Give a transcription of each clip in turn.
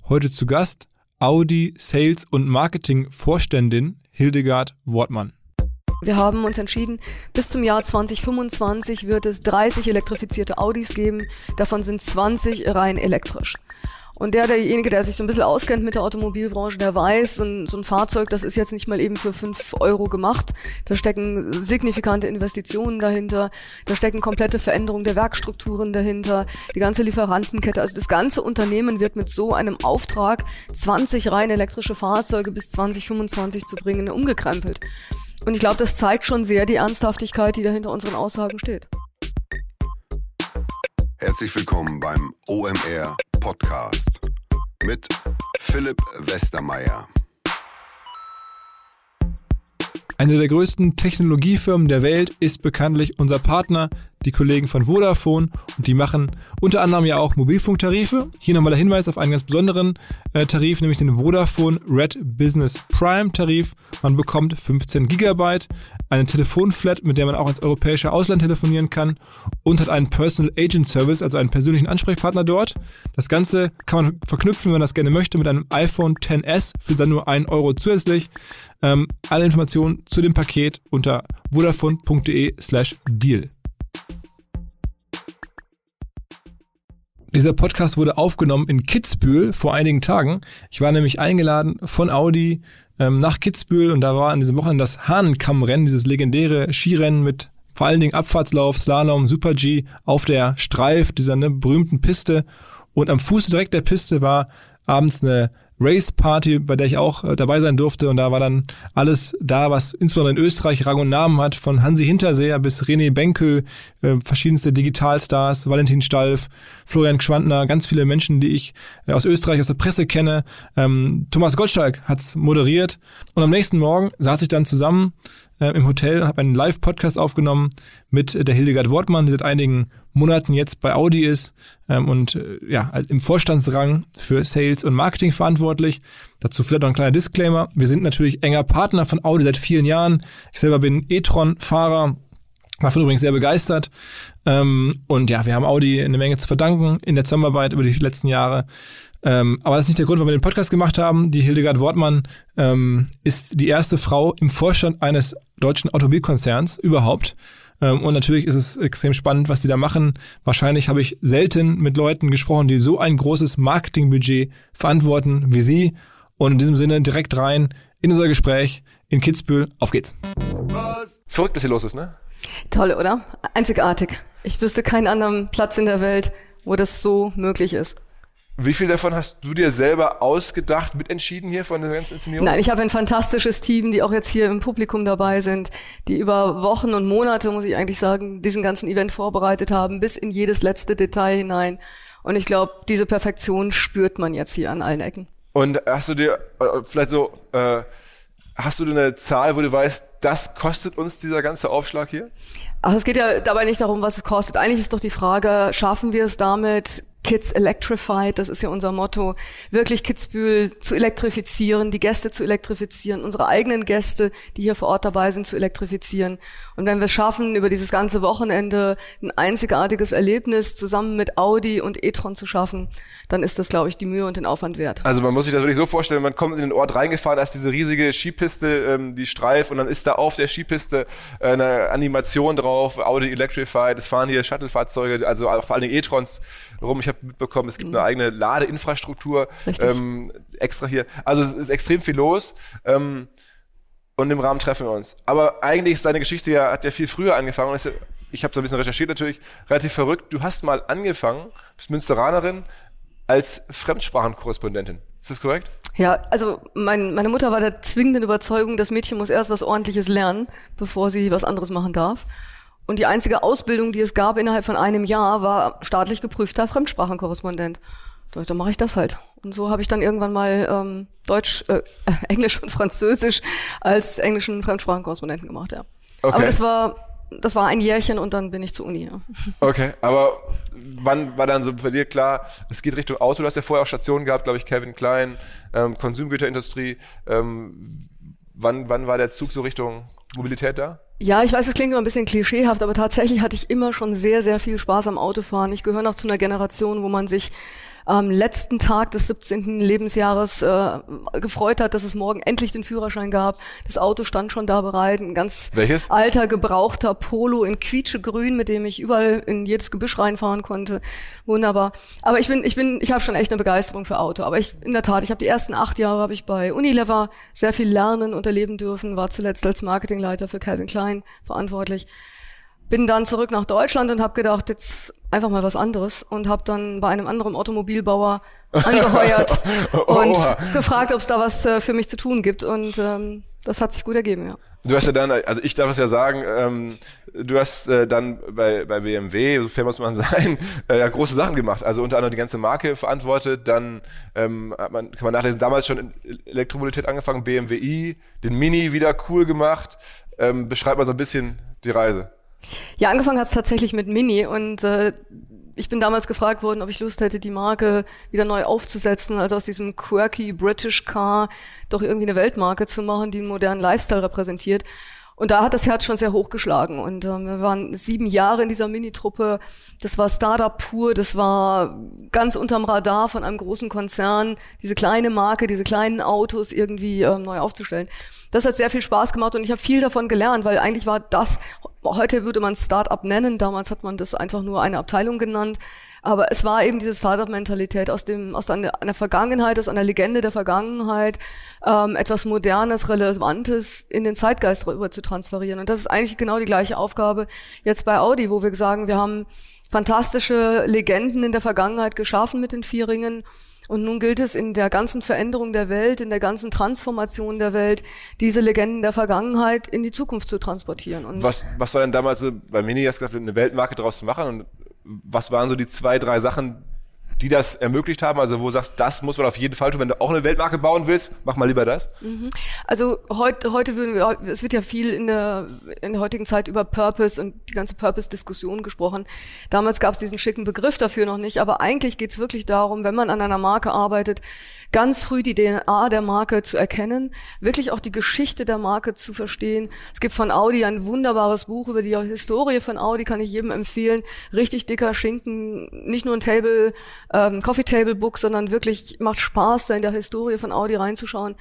Heute zu Gast Audi Sales und Marketing Vorständin Hildegard Wortmann. Wir haben uns entschieden, bis zum Jahr 2025 wird es 30 elektrifizierte Audis geben. Davon sind 20 rein elektrisch. Und derjenige, der sich so ein bisschen auskennt mit der Automobilbranche, der weiß, so ein Fahrzeug, das ist jetzt nicht mal eben für 5 Euro gemacht. Da stecken signifikante Investitionen dahinter. Da stecken komplette Veränderungen der Werkstrukturen dahinter. Die ganze Lieferantenkette. Also das ganze Unternehmen wird mit so einem Auftrag, 20 rein elektrische Fahrzeuge bis 2025 zu bringen, umgekrempelt. Und ich glaube, das zeigt schon sehr die Ernsthaftigkeit, die da hinter unseren Aussagen steht. Herzlich willkommen beim OMR Podcast mit Philipp Westermeier. Eine der größten Technologiefirmen der Welt ist bekanntlich unser Partner, die Kollegen von Vodafone, und die machen unter anderem ja auch Mobilfunktarife. Hier nochmal der Hinweis auf einen ganz besonderen Tarif, nämlich den Vodafone Red Business Prime Tarif. Man bekommt 15 Gigabyte, eine Telefonflat, mit der man auch ins europäische Ausland telefonieren kann, und hat einen Personal Agent Service, also einen persönlichen Ansprechpartner dort. Das Ganze kann man verknüpfen, wenn man das gerne möchte, mit einem iPhone XS für dann nur 1 Euro zusätzlich. Alle Informationen zu dem Paket unter vodafone.de/deal. Dieser Podcast wurde aufgenommen in Kitzbühel vor einigen Tagen. Ich war nämlich eingeladen von Audi nach Kitzbühel, und da war an diesem Wochenende das Hahnenkammrennen, dieses legendäre Skirennen mit vor allen Dingen Abfahrtslauf, Slalom, Super-G auf der Streif, dieser berühmten Piste. Und am Fuße direkt der Piste war abends eine Race-Party, bei der ich auch dabei sein durfte, und da war dann alles da, was insbesondere in Österreich Rang und Namen hat, von Hansi Hinterseher bis René Benkö, verschiedenste Digitalstars, Valentin Stalf, Florian Gschwandner, ganz viele Menschen, die ich aus Österreich, aus der Presse kenne. Thomas Gottschalk hat's moderiert, und am nächsten Morgen saß ich dann zusammen im Hotel und habe einen Live-Podcast aufgenommen mit der Hildegard Wortmann, die seit einigen Monaten jetzt bei Audi ist und im Vorstandsrang für Sales und Marketing verantwortlich. Dazu vielleicht noch ein kleiner Disclaimer. Wir sind natürlich enger Partner von Audi seit vielen Jahren. Ich selber bin e-tron-Fahrer, davon übrigens sehr begeistert. Und ja, wir haben Audi eine Menge zu verdanken in der Zusammenarbeit über die letzten Jahre. Aber das ist nicht der Grund, warum wir den Podcast gemacht haben. Die Hildegard Wortmann ist die erste Frau im Vorstand eines deutschen Automobilkonzerns überhaupt. Und natürlich ist es extrem spannend, was die da machen. Wahrscheinlich habe ich selten mit Leuten gesprochen, die so ein großes Marketingbudget verantworten wie sie. Und in diesem Sinne direkt rein in unser Gespräch in Kitzbühel. Auf geht's. Verrückt, was hier los ist, ne? Toll, oder? Einzigartig. Ich wüsste keinen anderen Platz in der Welt, wo das so möglich ist. Wie viel davon hast du dir selber ausgedacht, mitentschieden hier von der ganzen Inszenierung? Nein, ich habe ein fantastisches Team, die auch jetzt hier im Publikum dabei sind, die über Wochen und Monate, muss ich eigentlich sagen, diesen ganzen Event vorbereitet haben, bis in jedes letzte Detail hinein. Und ich glaube, diese Perfektion spürt man jetzt hier an allen Ecken. Und hast du dir hast du eine Zahl, wo du weißt, das kostet uns dieser ganze Aufschlag hier? Ach, es geht ja dabei nicht darum, was es kostet. Eigentlich ist doch die Frage, schaffen wir es damit, Kids Electrified, das ist ja unser Motto, wirklich Kitzbühel zu elektrifizieren, die Gäste zu elektrifizieren, unsere eigenen Gäste, die hier vor Ort dabei sind, zu elektrifizieren. Und wenn wir es schaffen, über dieses ganze Wochenende ein einzigartiges Erlebnis zusammen mit Audi und e-tron zu schaffen, dann ist das, glaube ich, die Mühe und den Aufwand wert. Also man muss sich das wirklich so vorstellen, man kommt in den Ort reingefahren, da ist diese riesige Skipiste, die Streif, und dann ist da auf der Skipiste eine Animation drauf, Audi Electrified, es fahren hier Shuttle-Fahrzeuge, also vor allen Dingen e-trons rum. Ich habe mitbekommen, es gibt eine eigene Ladeinfrastruktur extra hier. Also es ist extrem viel los. Und im Rahmen treffen wir uns. Aber eigentlich ist deine Geschichte hat ja viel früher angefangen. Und ich habe so ein bisschen recherchiert natürlich, relativ verrückt. Du hast mal angefangen, bist Münsteranerin, als Fremdsprachenkorrespondentin. Ist das korrekt? Ja, also meine Mutter war der zwingenden Überzeugung, das Mädchen muss erst was Ordentliches lernen, bevor sie was anderes machen darf. Und die einzige Ausbildung, die es gab innerhalb von einem Jahr, war staatlich geprüfter Fremdsprachenkorrespondent. Dann mache ich das halt. Und so habe ich dann irgendwann mal Englisch und Französisch als englischen Fremdsprachenkorrespondenten gemacht, ja. Okay. Aber das war ein Jährchen, und dann bin ich zur Uni, ja. Okay, aber wann war dann so für dir klar, es geht Richtung Auto? Du hast ja vorher auch Stationen gehabt, glaube ich, Calvin Klein, Konsumgüterindustrie. Wann war der Zug so Richtung Mobilität da? Ja, ich weiß, es klingt immer ein bisschen klischeehaft, aber tatsächlich hatte ich immer schon sehr, sehr viel Spaß am Autofahren. Ich gehöre noch zu einer Generation, wo man sich am letzten Tag des 17. Lebensjahres gefreut hat, dass es morgen endlich den Führerschein gab. Das Auto stand schon da bereit, ein ganz alter, gebrauchter Polo in quietschegrün, mit dem ich überall in jedes Gebüsch reinfahren konnte. Wunderbar. Aber ich habe schon echt eine Begeisterung für Auto. Aber in der Tat, ich habe die ersten 8 Jahre habe ich bei Unilever sehr viel lernen und erleben dürfen, war zuletzt als Marketingleiter für Calvin Klein verantwortlich. Bin dann zurück nach Deutschland und habe gedacht, jetzt einfach mal was anderes und habe dann bei einem anderen Automobilbauer angeheuert und gefragt, ob es da was für mich zu tun gibt, und das hat sich gut ergeben, ja. Du hast ja dann, also ich darf es ja sagen, du hast dann bei BMW, so fair muss man sein, ja große Sachen gemacht. Also unter anderem die ganze Marke verantwortet, dann kann man nachlesen, damals schon in Elektromobilität angefangen, BMW i, den Mini wieder cool gemacht. Beschreib mal so ein bisschen die Reise. Ja, angefangen hat es tatsächlich mit Mini, und ich bin damals gefragt worden, ob ich Lust hätte, die Marke wieder neu aufzusetzen, also aus diesem quirky British Car doch irgendwie eine Weltmarke zu machen, die einen modernen Lifestyle repräsentiert. Und da hat das Herz schon sehr hochgeschlagen, und wir waren 7 Jahre in dieser Mini-Truppe. Das war Startup pur, das war ganz unterm Radar von einem großen Konzern, diese kleine Marke, diese kleinen Autos irgendwie neu aufzustellen. Das hat sehr viel Spaß gemacht, und ich habe viel davon gelernt, weil eigentlich war das, heute würde man es Startup nennen, damals hat man das einfach nur eine Abteilung genannt, aber es war eben diese Startup-Mentalität aus einer Vergangenheit, aus einer Legende der Vergangenheit, etwas Modernes, Relevantes in den Zeitgeist rüber zu transferieren. Und das ist eigentlich genau die gleiche Aufgabe jetzt bei Audi, wo wir sagen, wir haben fantastische Legenden in der Vergangenheit geschaffen mit den 4 Ringen. Und nun gilt es in der ganzen Veränderung der Welt, in der ganzen Transformation der Welt, diese Legenden der Vergangenheit in die Zukunft zu transportieren. Und was war denn damals so, bei Mini hast du gesagt, eine Weltmarke draus zu machen, und was waren so die 2, 3 Sachen, die das ermöglicht haben? Also wo du sagst, das muss man auf jeden Fall tun, wenn du auch eine Weltmarke bauen willst, mach mal lieber das. Also heute es wird ja viel in der heutigen Zeit über Purpose und die ganze Purpose-Diskussion gesprochen. Damals gab es diesen schicken Begriff dafür noch nicht, aber eigentlich geht es wirklich darum, wenn man an einer Marke arbeitet, ganz früh die DNA der Marke zu erkennen, wirklich auch die Geschichte der Marke zu verstehen. Es gibt von Audi ein wunderbares Buch über die Historie von Audi, kann ich jedem empfehlen. Richtig dicker Schinken, nicht nur ein Coffee-Table-Book, sondern wirklich macht Spaß, da in der Historie von Audi reinzuschauen.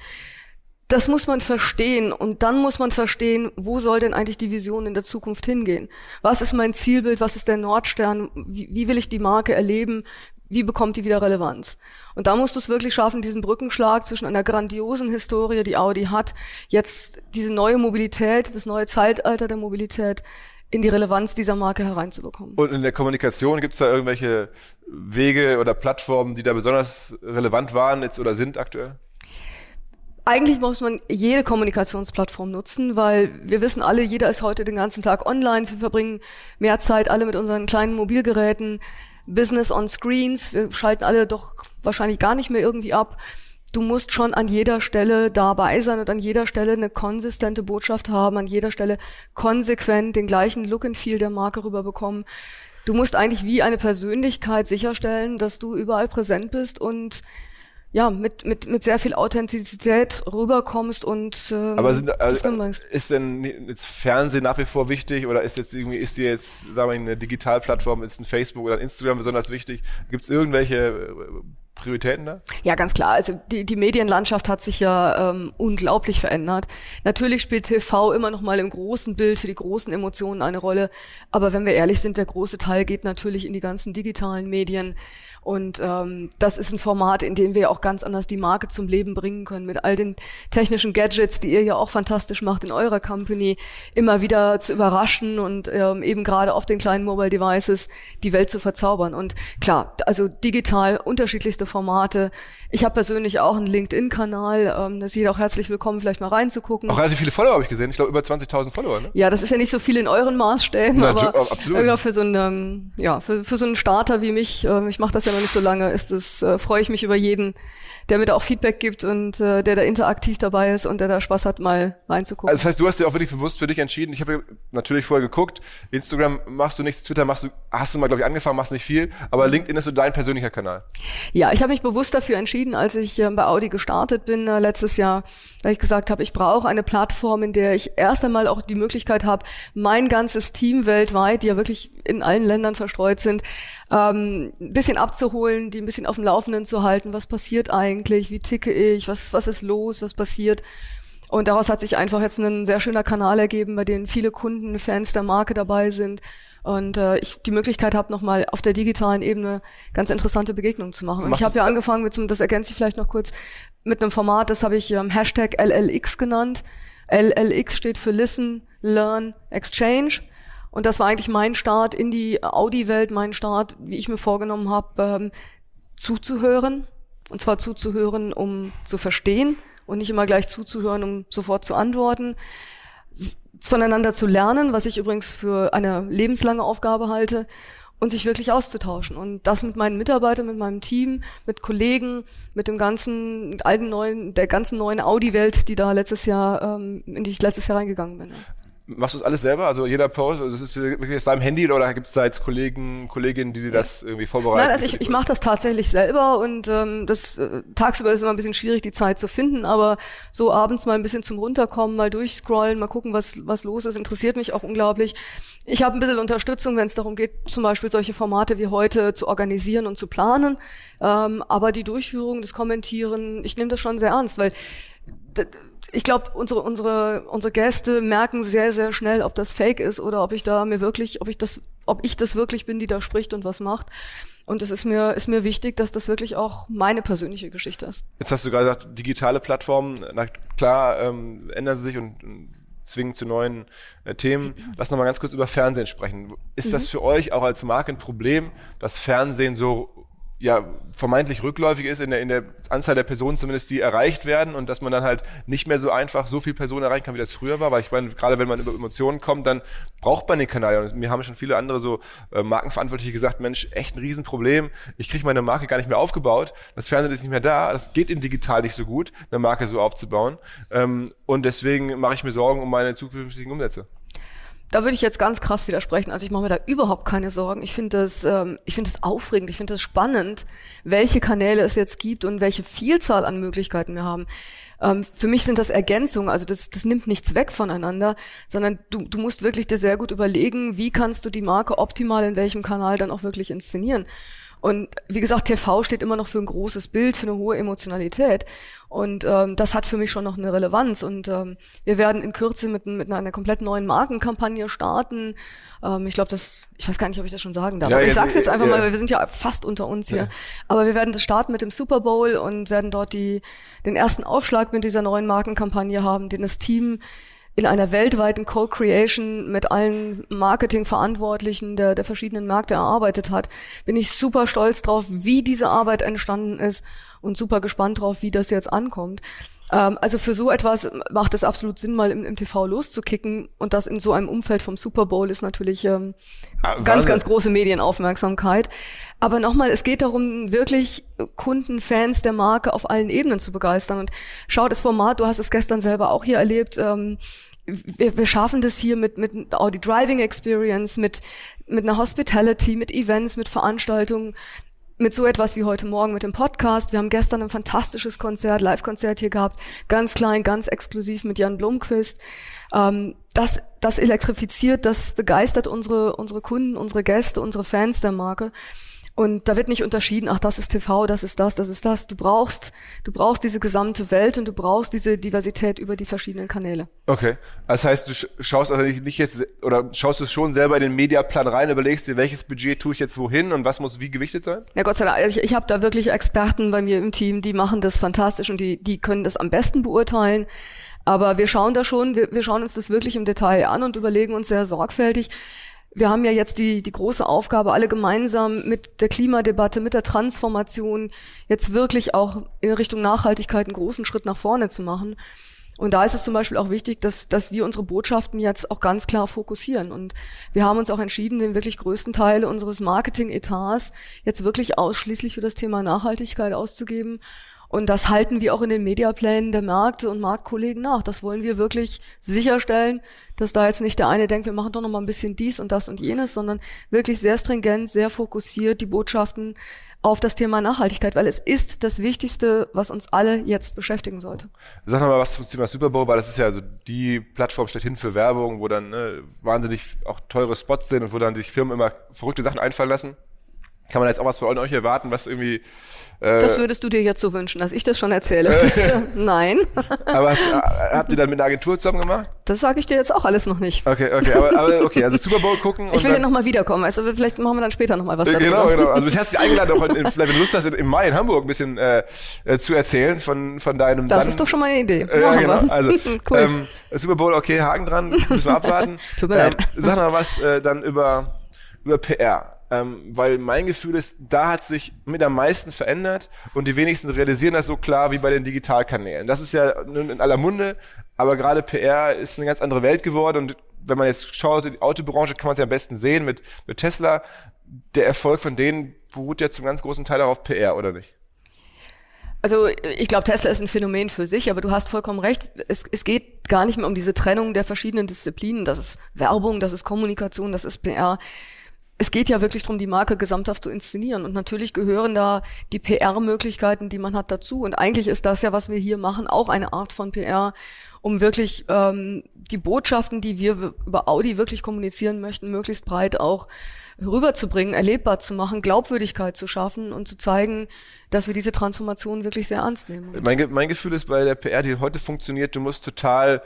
Das muss man verstehen, und dann muss man verstehen, wo soll denn eigentlich die Vision in der Zukunft hingehen? Was ist mein Zielbild? Was ist der Nordstern? Wie will ich die Marke erleben? Wie bekommt die wieder Relevanz? Und da musst du es wirklich schaffen, diesen Brückenschlag zwischen einer grandiosen Historie, die Audi hat, jetzt diese neue Mobilität, das neue Zeitalter der Mobilität in die Relevanz dieser Marke hereinzubekommen. Und in der Kommunikation, gibt es da irgendwelche Wege oder Plattformen, die da besonders relevant waren jetzt oder sind aktuell? Eigentlich muss man jede Kommunikationsplattform nutzen, weil wir wissen alle, jeder ist heute den ganzen Tag online. Wir verbringen mehr Zeit alle mit unseren kleinen Mobilgeräten. Business on Screens, wir schalten alle doch wahrscheinlich gar nicht mehr irgendwie ab. Du musst schon an jeder Stelle dabei sein und an jeder Stelle eine konsistente Botschaft haben, an jeder Stelle konsequent den gleichen Look and Feel der Marke rüberbekommen. Du musst eigentlich wie eine Persönlichkeit sicherstellen, dass du überall präsent bist und ja, mit sehr viel Authentizität rüberkommst und aber ist denn jetzt Fernsehen nach wie vor wichtig, oder ist dir jetzt, sagen wir, eine Digitalplattform, ist ein Facebook oder ein Instagram besonders wichtig? Gibt es irgendwelche Prioritäten da? Ja, ganz klar. Also die Medienlandschaft hat sich ja unglaublich verändert. Natürlich spielt TV immer noch mal im großen Bild für die großen Emotionen eine Rolle. Aber wenn wir ehrlich sind, der große Teil geht natürlich in die ganzen digitalen Medien. Und das ist ein Format, in dem wir auch ganz anders die Marke zum Leben bringen können, mit all den technischen Gadgets, die ihr ja auch fantastisch macht in eurer Company, immer wieder zu überraschen und eben gerade auf den kleinen Mobile Devices die Welt zu verzaubern. Und klar, also digital unterschiedlichste Formate. Ich habe persönlich auch einen LinkedIn-Kanal, da ist jeder auch herzlich willkommen, vielleicht mal reinzugucken. Auch relativ viele Follower habe ich gesehen, ich glaube über 20.000 Follower, ne? Ja, das ist ja nicht so viel in euren Maßstäben, aber absolut. Für so einen, für so einen Starter wie mich, ich mache das ja noch nicht so lange, freue ich mich über jeden, der mir da auch Feedback gibt und der da interaktiv dabei ist und der da Spaß hat, mal reinzugucken. Also das heißt, du hast dir auch wirklich bewusst für dich entschieden. Ich habe natürlich vorher geguckt, Instagram machst du nichts, Twitter hast du mal, glaube ich, angefangen, machst nicht viel, aber LinkedIn ist so dein persönlicher Kanal. Ja, ich habe mich bewusst dafür entschieden, als ich bei Audi gestartet bin letztes Jahr, weil ich gesagt habe, ich brauche eine Plattform, in der ich erst einmal auch die Möglichkeit habe, mein ganzes Team weltweit, die ja wirklich in allen Ländern verstreut sind, ein bisschen abzuholen, die ein bisschen auf dem Laufenden zu halten. Was passiert eigentlich? Wie ticke ich? Was ist los? Was passiert? Und daraus hat sich einfach jetzt ein sehr schöner Kanal ergeben, bei dem viele Kunden, Fans der Marke dabei sind. Und ich die Möglichkeit habe, nochmal auf der digitalen Ebene ganz interessante Begegnungen zu machen. Und ich habe ja angefangen das ergänze ich vielleicht noch kurz, mit einem Format, das habe ich Hashtag LLX genannt. LLX steht für Listen, Learn, Exchange. Und das war eigentlich mein Start in die Audi-Welt, mein Start, wie ich mir vorgenommen habe, zuzuhören. Und zwar zuzuhören, um zu verstehen und nicht immer gleich zuzuhören, um sofort zu antworten. Voneinander zu lernen, was ich übrigens für eine lebenslange Aufgabe halte, und sich wirklich auszutauschen. Und das mit meinen Mitarbeitern, mit meinem Team, mit Kollegen, mit der ganzen neuen Audi-Welt, die in die ich letztes Jahr reingegangen bin. Machst du das alles selber? Also jeder Post, das ist wirklich aus deinem Handy oder gibt es da jetzt Kolleginnen, die dir das irgendwie vorbereiten? Nein, also ich mache das tatsächlich selber und tagsüber ist immer ein bisschen schwierig, die Zeit zu finden, aber so abends mal ein bisschen zum Runterkommen, mal durchscrollen, mal gucken, was los ist, interessiert mich auch unglaublich. Ich habe ein bisschen Unterstützung, wenn es darum geht, zum Beispiel solche Formate wie heute zu organisieren und zu planen, aber die Durchführung, das Kommentieren, ich nehme das schon sehr ernst, weil ich glaube, unsere Gäste merken sehr, sehr schnell, ob das Fake ist oder ob ich das wirklich bin, die da spricht und was macht. Und es ist mir wichtig, dass das wirklich auch meine persönliche Geschichte ist. Jetzt hast du gerade gesagt, digitale Plattformen, na klar, ändern sie sich und zwingen zu neuen Themen. Lass noch mal ganz kurz über Fernsehen sprechen. Ist das für euch auch als Marke ein Problem, dass Fernsehen so vermeintlich rückläufig ist in der Anzahl der Personen zumindest, die erreicht werden und dass man dann halt nicht mehr so einfach so viele Personen erreichen kann, wie das früher war, weil ich meine, gerade wenn man über Emotionen kommt, dann braucht man den Kanal. Und mir haben schon viele andere so Markenverantwortliche gesagt, Mensch, echt ein Riesenproblem, ich kriege meine Marke gar nicht mehr aufgebaut, das Fernsehen ist nicht mehr da, das geht in digital nicht so gut, eine Marke so aufzubauen, und deswegen mache ich mir Sorgen um meine zukünftigen Umsätze. Da würde ich jetzt ganz krass widersprechen. Also ich mache mir da überhaupt keine Sorgen. Ich finde das aufregend, ich finde das spannend, welche Kanäle es jetzt gibt und welche Vielzahl an Möglichkeiten wir haben. Für mich sind das Ergänzungen, also das nimmt nichts weg voneinander, sondern du musst wirklich dir sehr gut überlegen, wie kannst du die Marke optimal in welchem Kanal dann auch wirklich inszenieren. Und wie gesagt, TV steht immer noch für ein großes Bild, für eine hohe Emotionalität. Und das hat für mich schon noch eine Relevanz. Und wir werden in Kürze mit einer komplett neuen Markenkampagne starten. Ich weiß gar nicht, ob ich das schon sagen darf. Ja, aber ich sag's jetzt einfach mal, weil wir sind ja fast unter uns hier. Aber wir werden das starten mit dem Super Bowl und werden dort den ersten Aufschlag mit dieser neuen Markenkampagne haben, den das Team in einer weltweiten Co-Creation mit allen Marketingverantwortlichen der verschiedenen Märkte erarbeitet hat. Bin ich super stolz drauf, wie diese Arbeit entstanden ist und super gespannt drauf, wie das jetzt ankommt. Also für so etwas macht es absolut Sinn, mal im TV loszukicken, und das in so einem Umfeld vom Super Bowl ist natürlich ganz, ganz große Medienaufmerksamkeit. Aber nochmal, es geht darum, wirklich Kunden, Fans der Marke auf allen Ebenen zu begeistern. Und schau, das Format, du hast es gestern selber auch hier erlebt, wir schaffen das hier mit Audi Driving Experience, mit einer Hospitality, mit Events, mit Veranstaltungen, mit so etwas wie heute Morgen mit dem Podcast. Wir haben gestern ein fantastisches Live-Konzert hier gehabt, ganz klein, ganz exklusiv mit Jan Blomqvist. Das elektrifiziert, das begeistert unsere Kunden, unsere Gäste, unsere Fans der Marke. Und da wird nicht unterschieden, ach, das ist TV, das ist das. Du brauchst diese gesamte Welt und du brauchst diese Diversität über die verschiedenen Kanäle. Okay. Das heißt, du schaust also nicht jetzt, oder schaust du schon selber in den Mediaplan rein, überlegst dir, welches Budget tue ich jetzt wohin und was muss wie gewichtet sein? Ja, Gott sei Dank. Ich habe da wirklich Experten bei mir im Team, die machen das fantastisch und die können das am besten beurteilen. Aber wir schauen da schon, wir schauen uns das wirklich im Detail an und überlegen uns sehr sorgfältig. Wir haben ja jetzt die große Aufgabe, alle gemeinsam mit der Klimadebatte, mit der Transformation jetzt wirklich auch in Richtung Nachhaltigkeit einen großen Schritt nach vorne zu machen. Und da ist es zum Beispiel auch wichtig, dass wir unsere Botschaften jetzt auch ganz klar fokussieren. Und wir haben uns auch entschieden, den wirklich größten Teil unseres Marketing-Etats jetzt wirklich ausschließlich für das Thema Nachhaltigkeit auszugeben. Und das halten wir auch in den Mediaplänen der Märkte und Marktkollegen nach. Das wollen wir wirklich sicherstellen, dass da jetzt nicht der eine denkt, wir machen doch noch mal ein bisschen dies und das und jenes, sondern wirklich sehr stringent, sehr fokussiert die Botschaften auf das Thema Nachhaltigkeit, weil es ist das Wichtigste, was uns alle jetzt beschäftigen sollte. Sag noch mal was zum Thema Super Bowl, weil das ist ja also die Plattform schlechthin für Werbung, wo dann wahnsinnig auch teure Spots sind und wo dann sich Firmen immer verrückte Sachen einfallen lassen. Kann man jetzt auch was von euch erwarten, was irgendwie... das würdest du dir jetzt so wünschen, dass ich das schon erzähle. Nein. Aber habt ihr dann mit einer Agentur zusammen gemacht? Das sage ich dir jetzt auch alles noch nicht. Okay, aber okay, also Super Bowl gucken. Ich will ja nochmal wiederkommen, also vielleicht machen wir dann später nochmal was darüber. Genau. Also du hast dich eingeladen, auch vielleicht, wenn du Lust hast, im Mai in Hamburg ein bisschen zu erzählen von deinem... Das ist doch schon mal eine Idee. Ja, genau. Also cool. Super Bowl, okay, Haken dran, müssen wir abwarten. Tut mir leid. Sag mal was dann über PR. Weil mein Gefühl ist, da hat sich mit am meisten verändert und die wenigsten realisieren das so klar wie bei den Digitalkanälen. Das ist ja nun in aller Munde, aber gerade PR ist eine ganz andere Welt geworden und wenn man jetzt schaut, in die Autobranche kann man es ja am besten sehen mit Tesla. Der Erfolg von denen beruht ja zum ganz großen Teil darauf PR, oder nicht? Also ich glaube, Tesla ist ein Phänomen für sich, aber du hast vollkommen recht. Es geht gar nicht mehr um diese Trennung der verschiedenen Disziplinen. Das ist Werbung, das ist Kommunikation, das ist PR. Es geht ja wirklich darum, die Marke gesamthaft zu inszenieren. Und natürlich gehören da die PR-Möglichkeiten, die man hat, dazu. Und eigentlich ist das ja, was wir hier machen, auch eine Art von PR, um wirklich die Botschaften, die wir über Audi wirklich kommunizieren möchten, möglichst breit auch rüberzubringen, erlebbar zu machen, Glaubwürdigkeit zu schaffen und zu zeigen, dass wir diese Transformation wirklich sehr ernst nehmen. Mein Gefühl ist bei der PR, die heute funktioniert, du musst total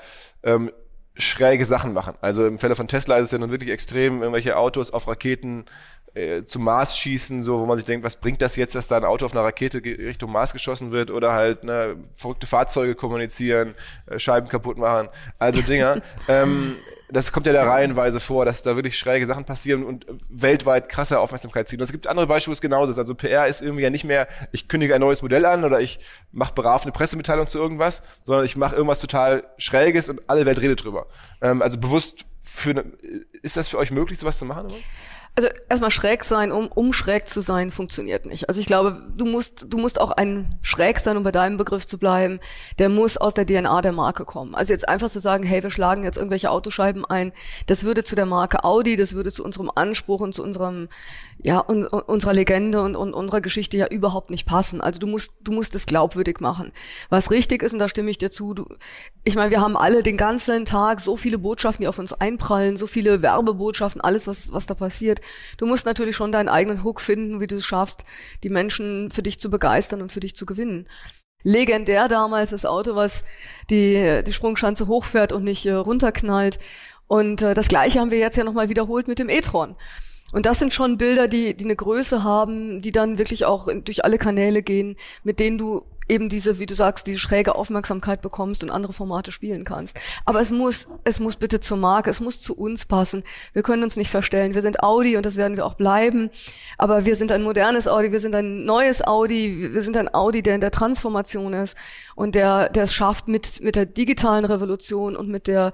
schräge Sachen machen. Also im Falle von Tesla ist es ja nun wirklich extrem, irgendwelche Autos auf Raketen zum Mars schießen, so wo man sich denkt, was bringt das jetzt, dass da ein Auto auf einer Rakete Richtung Mars geschossen wird oder halt verrückte Fahrzeuge kommunizieren, Scheiben kaputt machen, also Dinger. Das kommt ja da reihenweise vor, dass da wirklich schräge Sachen passieren und weltweit krasse Aufmerksamkeit ziehen. Und es gibt andere Beispiele, wo es genauso ist. Also PR ist irgendwie ja nicht mehr, ich kündige ein neues Modell an oder ich mache brav eine Pressemitteilung zu irgendwas, sondern ich mache irgendwas total Schräges und alle Welt redet drüber. Also bewusst ist das für euch möglich, sowas zu machen? Oder? Also erstmal schräg sein, um schräg zu sein, funktioniert nicht. Also ich glaube, du musst auch ein schräg sein, um bei deinem Begriff zu bleiben, der muss aus der DNA der Marke kommen. Also jetzt einfach zu sagen, hey, wir schlagen jetzt irgendwelche Autoscheiben ein, das würde zu der Marke Audi, das würde zu unserem Anspruch und zu unserer Legende und unserer Geschichte ja überhaupt nicht passen. Also du musst es glaubwürdig machen. Was richtig ist, und da stimme ich dir zu, ich meine, wir haben alle den ganzen Tag so viele Botschaften, die auf uns einprallen, so viele Werbebotschaften, alles, was da passiert. Du musst natürlich schon deinen eigenen Hook finden, wie du es schaffst, die Menschen für dich zu begeistern und für dich zu gewinnen. Legendär damals das Auto, was die Sprungschanze hochfährt und nicht runterknallt. Und das Gleiche haben wir jetzt ja nochmal wiederholt mit dem e-tron. Und das sind schon Bilder, die eine Größe haben, die dann wirklich auch durch alle Kanäle gehen, mit denen du eben diese, wie du sagst, diese schräge Aufmerksamkeit bekommst und andere Formate spielen kannst. Aber es muss bitte zur Marke, es muss zu uns passen. Wir können uns nicht verstellen. Wir sind Audi und das werden wir auch bleiben. Aber wir sind ein modernes Audi, wir sind ein neues Audi, wir sind ein Audi, der in der Transformation ist und der es schafft, mit der digitalen Revolution und mit der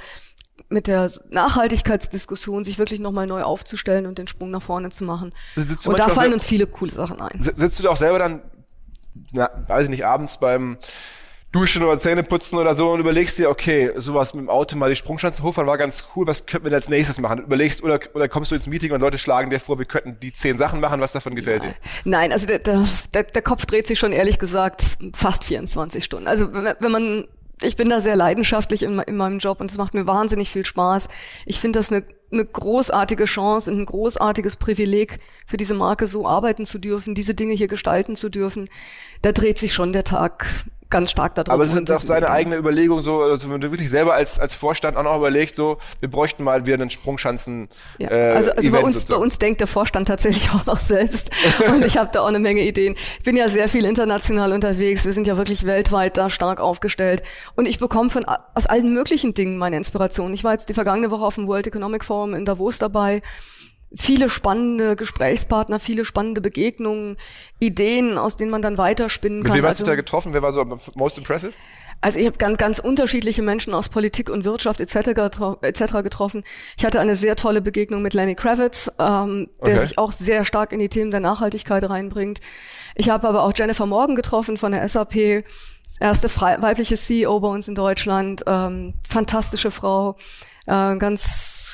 Nachhaltigkeitsdiskussion sich wirklich nochmal neu aufzustellen und den Sprung nach vorne zu machen. Und da fallen uns viele coole Sachen ein. Sitzt du da auch selber dann, weiß ich nicht, abends beim Duschen oder Zähneputzen oder so und überlegst dir, okay, sowas mit dem Auto mal die Sprungschanze hochfahren war ganz cool, was könnten wir denn als nächstes machen? Überlegst oder kommst du ins Meeting und Leute schlagen dir vor, wir könnten die 10 Sachen machen, was davon gefällt dir? Nein, also der Kopf dreht sich schon ehrlich gesagt fast 24 Stunden. Also ich bin da sehr leidenschaftlich in meinem Job und es macht mir wahnsinnig viel Spaß. Ich finde das eine großartige Chance und ein großartiges Privileg für diese Marke so arbeiten zu dürfen, diese Dinge hier gestalten zu dürfen. Da dreht sich schon der Tag ganz stark darum. Aber es sind auch deine eigene Überlegung so, also wenn du wirklich selber als Vorstand auch noch überlegst, so, wir bräuchten mal wieder einen Sprungschanzen also bei uns denkt der Vorstand tatsächlich auch noch selbst und ich habe da auch eine Menge Ideen. Ich bin ja sehr viel international unterwegs, wir sind ja wirklich weltweit da stark aufgestellt und ich bekomme aus allen möglichen Dingen meine Inspiration. Ich war jetzt die vergangene Woche auf dem World Economic Forum in Davos dabei. Viele spannende Gesprächspartner, viele spannende Begegnungen, Ideen, aus denen man dann weiterspinnen kann. Mit wem hast du da getroffen? Wer war so most impressive? Also ich habe ganz unterschiedliche Menschen aus Politik und Wirtschaft etc. getroffen. Ich hatte eine sehr tolle Begegnung mit Lenny Kravitz, der sich auch sehr stark in die Themen der Nachhaltigkeit reinbringt. Ich habe aber auch Jennifer Morgan getroffen von der SAP, erste weibliche CEO bei uns in Deutschland, fantastische Frau, ganz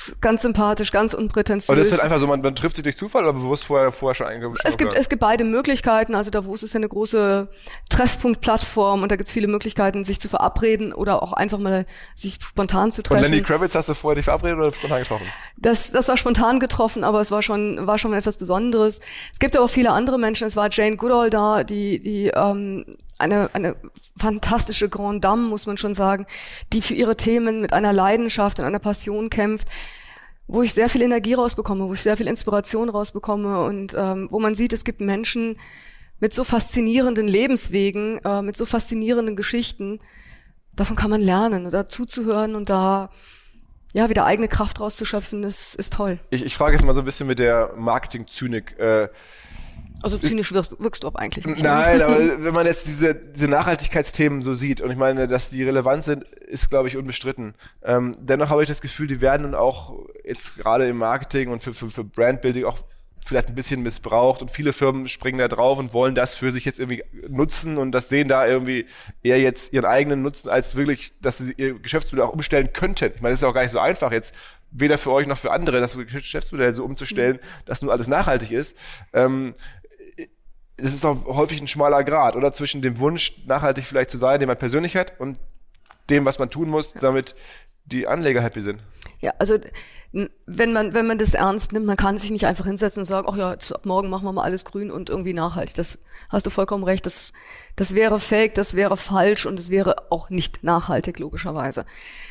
ganz sympathisch, ganz unprätentiös. Und das ist halt einfach so, man trifft sich durch Zufall oder bewusst vorher schon eingeschrieben? Es gibt beide Möglichkeiten. Also Davos ist ja eine große Treffpunktplattform und da gibt es viele Möglichkeiten, sich zu verabreden oder auch einfach mal sich spontan zu treffen. Und Lenny Kravitz hast du vorher dich verabredet oder spontan getroffen? Das war spontan getroffen, aber es war schon etwas Besonderes. Es gibt aber auch viele andere Menschen. Es war Jane Goodall da, die eine fantastische Grande Dame, muss man schon sagen, die für ihre Themen mit einer Leidenschaft und einer Passion kämpft, wo ich sehr viel Energie rausbekomme, wo ich sehr viel Inspiration rausbekomme und wo man sieht, es gibt Menschen mit so faszinierenden Lebenswegen, mit so faszinierenden Geschichten. Davon kann man lernen oder zuzuhören und da wieder eigene Kraft rauszuschöpfen, ist toll. Ich frage jetzt mal so ein bisschen mit der Marketing-Zynik. Also zynisch wirkst du aber eigentlich nicht. Nein, aber wenn man jetzt diese Nachhaltigkeitsthemen so sieht und ich meine, dass die relevant sind, ist, glaube ich, unbestritten. Dennoch habe ich das Gefühl, die werden nun auch jetzt gerade im Marketing und für Brandbuilding auch vielleicht ein bisschen missbraucht und viele Firmen springen da drauf und wollen das für sich jetzt irgendwie nutzen und das sehen da irgendwie eher jetzt ihren eigenen Nutzen als wirklich, dass sie ihr Geschäftsmodell auch umstellen könnten. Ich meine, das ist ja auch gar nicht so einfach jetzt, weder für euch noch für andere, das Geschäftsmodell so umzustellen, dass nun alles nachhaltig ist. Es ist doch häufig ein schmaler Grat, oder? Zwischen dem Wunsch, nachhaltig vielleicht zu sein, den man persönlich hat, und dem, was man tun muss, damit die Anleger happy sind. Ja, also wenn man das ernst nimmt, man kann sich nicht einfach hinsetzen und sagen, ach ja, ab morgen machen wir mal alles grün und irgendwie nachhaltig. Das hast du vollkommen recht. Das wäre fake, das wäre falsch und es wäre auch nicht nachhaltig, logischerweise.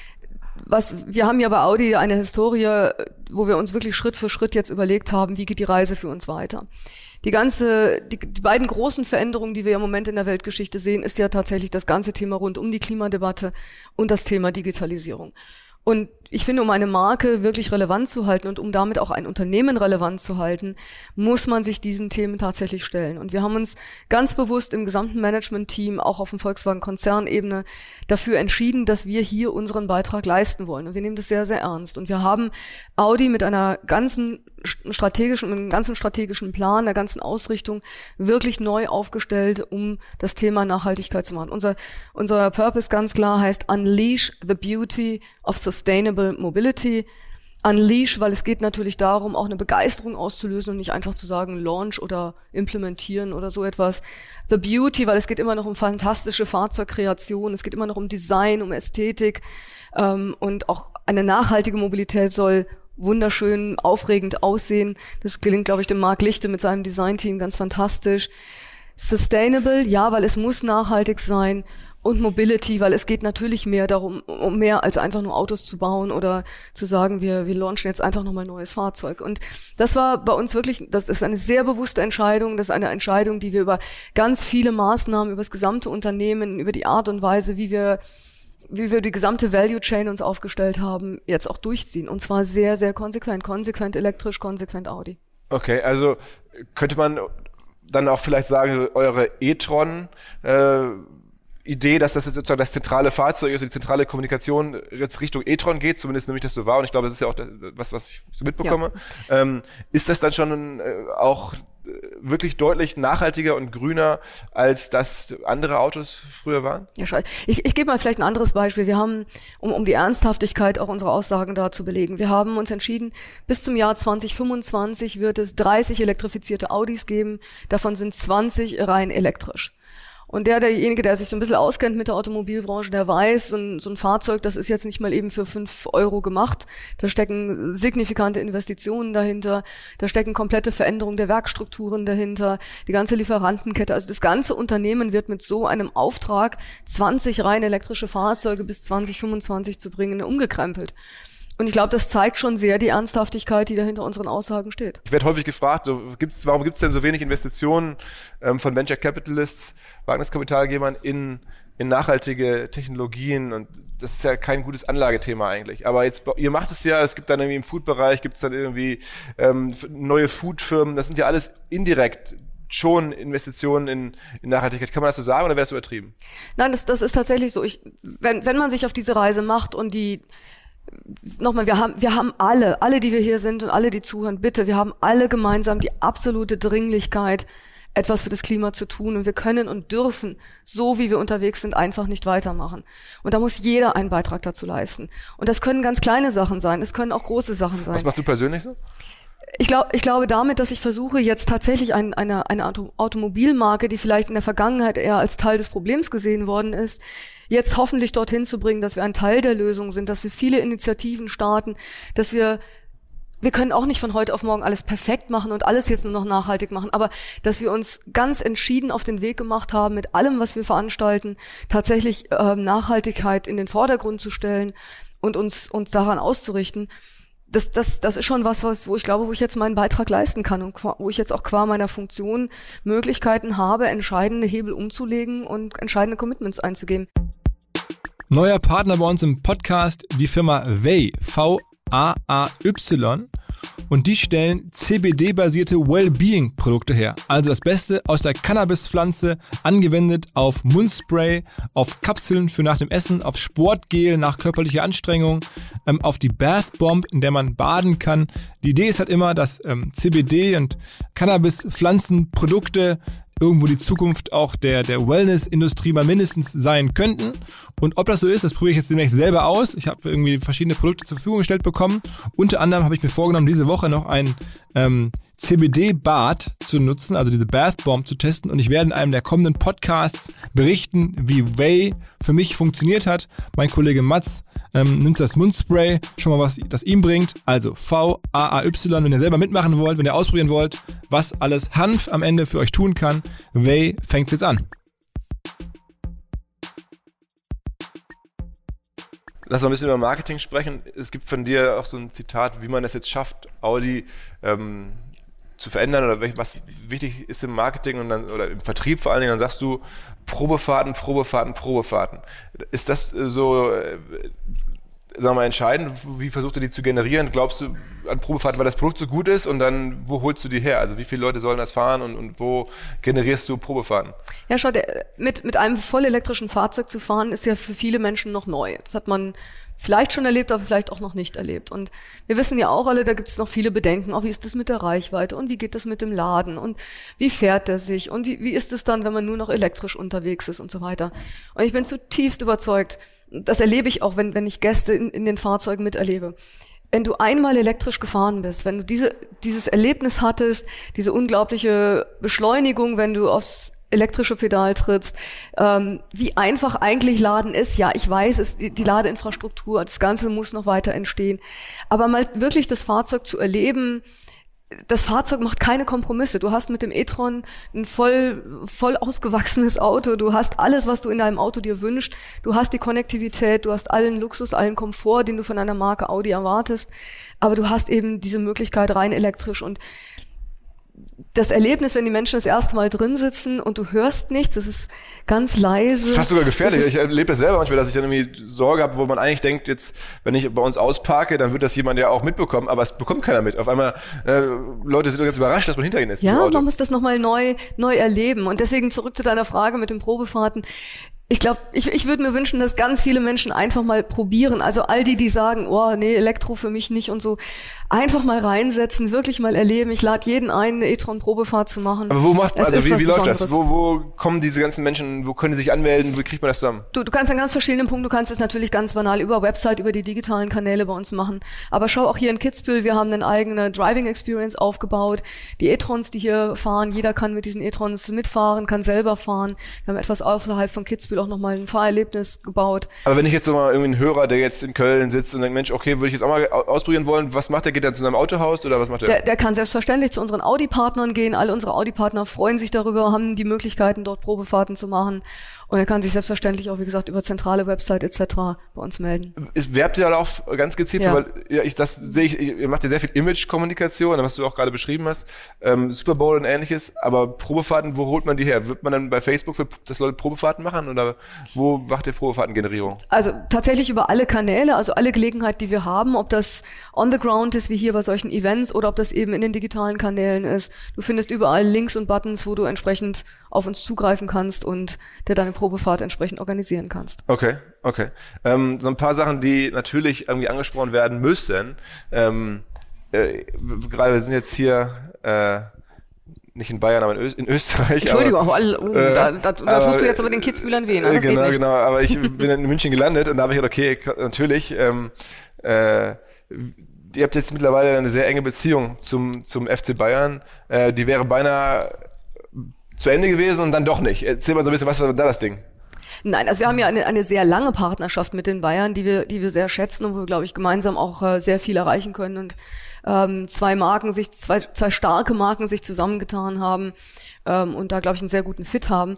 Wir haben ja bei Audi eine Historie, wo wir uns wirklich Schritt für Schritt jetzt überlegt haben, wie geht die Reise für uns weiter. Die beiden großen Veränderungen, die wir im Moment in der Weltgeschichte sehen, ist ja tatsächlich das ganze Thema rund um die Klimadebatte und das Thema Digitalisierung. Und ich finde, um eine Marke wirklich relevant zu halten und um damit auch ein Unternehmen relevant zu halten, muss man sich diesen Themen tatsächlich stellen. Und wir haben uns ganz bewusst im gesamten Management-Team, auch auf dem Volkswagen-Konzernebene, dafür entschieden, dass wir hier unseren Beitrag leisten wollen. Und wir nehmen das sehr, sehr ernst. Und wir haben Audi mit einem ganzen strategischen Plan, der ganzen Ausrichtung wirklich neu aufgestellt, um das Thema Nachhaltigkeit zu machen. Unser Purpose ganz klar heißt Unleash the Beauty of Sustainable Mobility. Unleash, weil es geht natürlich darum, auch eine Begeisterung auszulösen und nicht einfach zu sagen Launch oder implementieren oder so etwas. The Beauty, weil es geht immer noch um fantastische Fahrzeugkreation, es geht immer noch um Design, um Ästhetik und auch eine nachhaltige Mobilität soll wunderschön, aufregend aussehen. Das gelingt, glaube ich, dem Marc Lichte mit seinem Designteam ganz fantastisch. Sustainable, ja, weil es muss nachhaltig sein. Und Mobility, weil es geht natürlich mehr darum, um mehr als einfach nur Autos zu bauen oder zu sagen, wir launchen jetzt einfach nochmal ein neues Fahrzeug. Und das war bei uns wirklich, das ist eine sehr bewusste Entscheidung. Das ist eine Entscheidung, die wir über ganz viele Maßnahmen, über das gesamte Unternehmen, über die Art und Weise, wie wir die gesamte Value Chain uns aufgestellt haben, jetzt auch durchziehen. Und zwar sehr, sehr konsequent. Konsequent elektrisch, konsequent Audi. Okay, also könnte man dann auch vielleicht sagen, eure e-tron Idee, dass das jetzt sozusagen das zentrale Fahrzeug ist, die zentrale Kommunikation jetzt Richtung e-tron geht, zumindest nämlich das so war, und ich glaube, das ist ja auch was ich so mitbekomme. Ja. Ist das dann schon auch wirklich deutlich nachhaltiger und grüner, als das andere Autos früher waren? Ja, ich gebe mal vielleicht ein anderes Beispiel. Wir haben, um die Ernsthaftigkeit auch unserer Aussagen da zu belegen, wir haben uns entschieden, bis zum Jahr 2025 wird es 30 elektrifizierte Audis geben, davon sind 20 rein elektrisch. Und derjenige, der sich so ein bisschen auskennt mit der Automobilbranche, der weiß, so ein Fahrzeug, das ist jetzt nicht mal eben für 5 Euro gemacht. Da stecken signifikante Investitionen dahinter. Da stecken komplette Veränderungen der Werkstrukturen dahinter. Die ganze Lieferantenkette. Also das ganze Unternehmen wird mit so einem Auftrag, 20 rein elektrische Fahrzeuge bis 2025 zu bringen, umgekrempelt. Und ich glaube, das zeigt schon sehr die Ernsthaftigkeit, die da hinter unseren Aussagen steht. Ich werde häufig gefragt, warum gibt es denn so wenig Investitionen von Venture Capitalists, Wagniskapitalgebern in nachhaltige Technologien, und das ist ja kein gutes Anlagethema eigentlich. Aber jetzt, ihr macht es ja, es gibt dann irgendwie im Food-Bereich, gibt es dann irgendwie neue Food-Firmen, das sind ja alles indirekt schon Investitionen in Nachhaltigkeit. Kann man das so sagen oder wäre das übertrieben? Nein, das ist tatsächlich so. Wenn man sich auf diese Reise macht und nochmal, wir haben alle, die wir hier sind und alle, die zuhören, bitte, wir haben alle gemeinsam die absolute Dringlichkeit, etwas für das Klima zu tun. Und wir können und dürfen, so wie wir unterwegs sind, einfach nicht weitermachen. Und da muss jeder einen Beitrag dazu leisten. Und das können ganz kleine Sachen sein, es können auch große Sachen sein. Was machst du persönlich so? Ich glaube damit, dass ich versuche, jetzt tatsächlich eine Automobilmarke, die vielleicht in der Vergangenheit eher als Teil des Problems gesehen worden ist, jetzt hoffentlich dorthin zu bringen, dass wir ein Teil der Lösung sind, dass wir viele Initiativen starten, dass wir können auch nicht von heute auf morgen alles perfekt machen und alles jetzt nur noch nachhaltig machen, aber dass wir uns ganz entschieden auf den Weg gemacht haben, mit allem, was wir veranstalten, tatsächlich Nachhaltigkeit in den Vordergrund zu stellen und uns daran auszurichten. Das ist schon was, wo ich glaube, wo ich jetzt meinen Beitrag leisten kann und wo ich jetzt auch qua meiner Funktion Möglichkeiten habe, entscheidende Hebel umzulegen und entscheidende Commitments einzugeben. Neuer Partner bei uns im Podcast, die Firma Vaay, V-A-A-Y. Und die stellen CBD-basierte Wellbeing-Produkte her. Also das Beste aus der Cannabispflanze, angewendet auf Mundspray, auf Kapseln für nach dem Essen, auf Sportgel nach körperlicher Anstrengung, auf die Bath Bomb, in der man baden kann. Die Idee ist halt immer, dass CBD und Cannabispflanzenprodukte irgendwo die Zukunft auch der Wellness-Industrie mal mindestens sein könnten. Und ob das so ist, das probiere ich jetzt demnächst selber aus. Ich habe irgendwie verschiedene Produkte zur Verfügung gestellt bekommen. Unter anderem habe ich mir vorgenommen, diese Woche noch ein CBD-Bad zu nutzen, also diese Bath Bomb zu testen. Und ich werde in einem der kommenden Podcasts berichten, wie Vaay für mich funktioniert hat. Mein Kollege Mats nimmt das Mundspray, schon mal was das ihm bringt. Also V-A-A-Y, wenn ihr selber mitmachen wollt, wenn ihr ausprobieren wollt, was alles Hanf am Ende für euch tun kann. Vaay fängt jetzt an. Lass uns ein bisschen über Marketing sprechen. Es gibt von dir auch so ein Zitat, wie man es jetzt schafft, Audi zu verändern oder was wichtig ist im Marketing und dann, oder im Vertrieb vor allen Dingen, dann sagst du Probefahrten. Ist das so, sagen wir mal, entscheidend? Wie versucht ihr die zu generieren? Glaubst du an Probefahrten, weil das Produkt so gut ist und dann, wo holst du die her? Also wie viele Leute sollen das fahren und wo generierst du Probefahrten? Ja, schau, mit einem voll elektrischen Fahrzeug zu fahren, ist ja für viele Menschen noch neu. Das hat man vielleicht schon erlebt, aber vielleicht auch noch nicht erlebt. Und wir wissen ja auch alle, da gibt es noch viele Bedenken. Auch wie ist das mit der Reichweite und wie geht das mit dem Laden und wie fährt der sich und wie ist es dann, wenn man nur noch elektrisch unterwegs ist und so weiter. Und ich bin zutiefst überzeugt, das erlebe ich auch, wenn ich Gäste in den Fahrzeugen miterlebe. Wenn du einmal elektrisch gefahren bist, wenn du dieses Erlebnis hattest, diese unglaubliche Beschleunigung, wenn du aufs elektrische Pedal trittst, wie einfach eigentlich Laden ist. Ja, ich weiß, die Ladeinfrastruktur, das Ganze muss noch weiter entstehen. Aber mal wirklich das Fahrzeug zu erleben, das Fahrzeug macht keine Kompromisse. Du hast mit dem e-tron ein voll ausgewachsenes Auto. Du hast alles, was du in deinem Auto dir wünschst. Du hast die Konnektivität, du hast allen Luxus, allen Komfort, den du von einer Marke Audi erwartest. Aber du hast eben diese Möglichkeit rein elektrisch. Und das Erlebnis, wenn die Menschen das erste Mal drin sitzen und du hörst nichts, es ist ganz leise. Das ist fast sogar gefährlich. Ich erlebe das selber manchmal, dass ich dann irgendwie Sorge habe, wo man eigentlich denkt, jetzt, wenn ich bei uns ausparke, dann wird das jemand ja auch mitbekommen, aber es bekommt keiner mit. Auf einmal, Leute sind ganz überrascht, dass man hinter ihnen ist. Ja, man muss das nochmal neu erleben. Und deswegen zurück zu deiner Frage mit den Probefahrten. Ich glaube, ich würde mir wünschen, dass ganz viele Menschen einfach mal probieren. Also all die sagen, oh nee, Elektro für mich nicht und so. Einfach mal reinsetzen, wirklich mal erleben. Ich lade jeden ein, eine e-tron-Probefahrt zu machen. Aber wie läuft das? Wo kommen diese ganzen Menschen, wo können sie sich anmelden, wie kriegt man das zusammen? Du kannst an ganz verschiedenen Punkten, du kannst es natürlich ganz banal über Website, über die digitalen Kanäle bei uns machen. Aber schau auch hier in Kitzbühel, wir haben eine eigene Driving Experience aufgebaut. Die e-trons, die hier fahren, jeder kann mit diesen e-trons mitfahren, kann selber fahren. Wir haben etwas außerhalb von Kitzbühel auch nochmal ein Fahrerlebnis gebaut. Aber wenn ich jetzt mal irgendwie einen Hörer, der jetzt in Köln sitzt und denkt, Mensch, okay, würde ich jetzt auch mal ausprobieren wollen, was macht der? Geht er zu seinem Autohaus oder was macht der? Der kann selbstverständlich zu unseren Audi-Partnern gehen. Alle unsere Audi-Partner freuen sich darüber, haben die Möglichkeiten, dort Probefahrten zu machen. Und er kann sich selbstverständlich auch, wie gesagt, über zentrale Website etc. bei uns melden. Werbt ihr auch ganz gezielt, ja. Weil das sehe ich, ihr macht ja sehr viel Image-Kommunikation, was du auch gerade beschrieben hast, Super Bowl und ähnliches, aber Probefahrten, wo holt man die her? Wird man dann bei Facebook dass Leute Probefahrten machen oder wo macht ihr Probefahrtengenerierung? Also tatsächlich über alle Kanäle, also alle Gelegenheiten, die wir haben, ob das on the ground ist, wie hier bei solchen Events, oder ob das eben in den digitalen Kanälen ist. Du findest überall Links und Buttons, wo du entsprechend auf uns zugreifen kannst und dir deine Probefahrt entsprechend organisieren kannst. Okay. So ein paar Sachen, die natürlich irgendwie angesprochen werden müssen. Gerade wir sind jetzt hier nicht in Bayern, aber in Österreich. Entschuldigung, da tust du jetzt aber den Kitzbühlern weh, ne? Das geht nicht. Genau, aber ich bin in München gelandet und da habe ich gedacht, okay, natürlich, ihr habt jetzt mittlerweile eine sehr enge Beziehung zum FC Bayern, die wäre beinahe zu Ende gewesen und dann doch nicht. Erzähl mal so ein bisschen, was war da das Ding? Nein, also wir haben ja eine sehr lange Partnerschaft mit den Bayern, die wir sehr schätzen und wo wir, glaube ich, gemeinsam auch sehr viel erreichen können und zwei starke Marken sich zusammengetan haben und da, glaube ich, einen sehr guten Fit haben.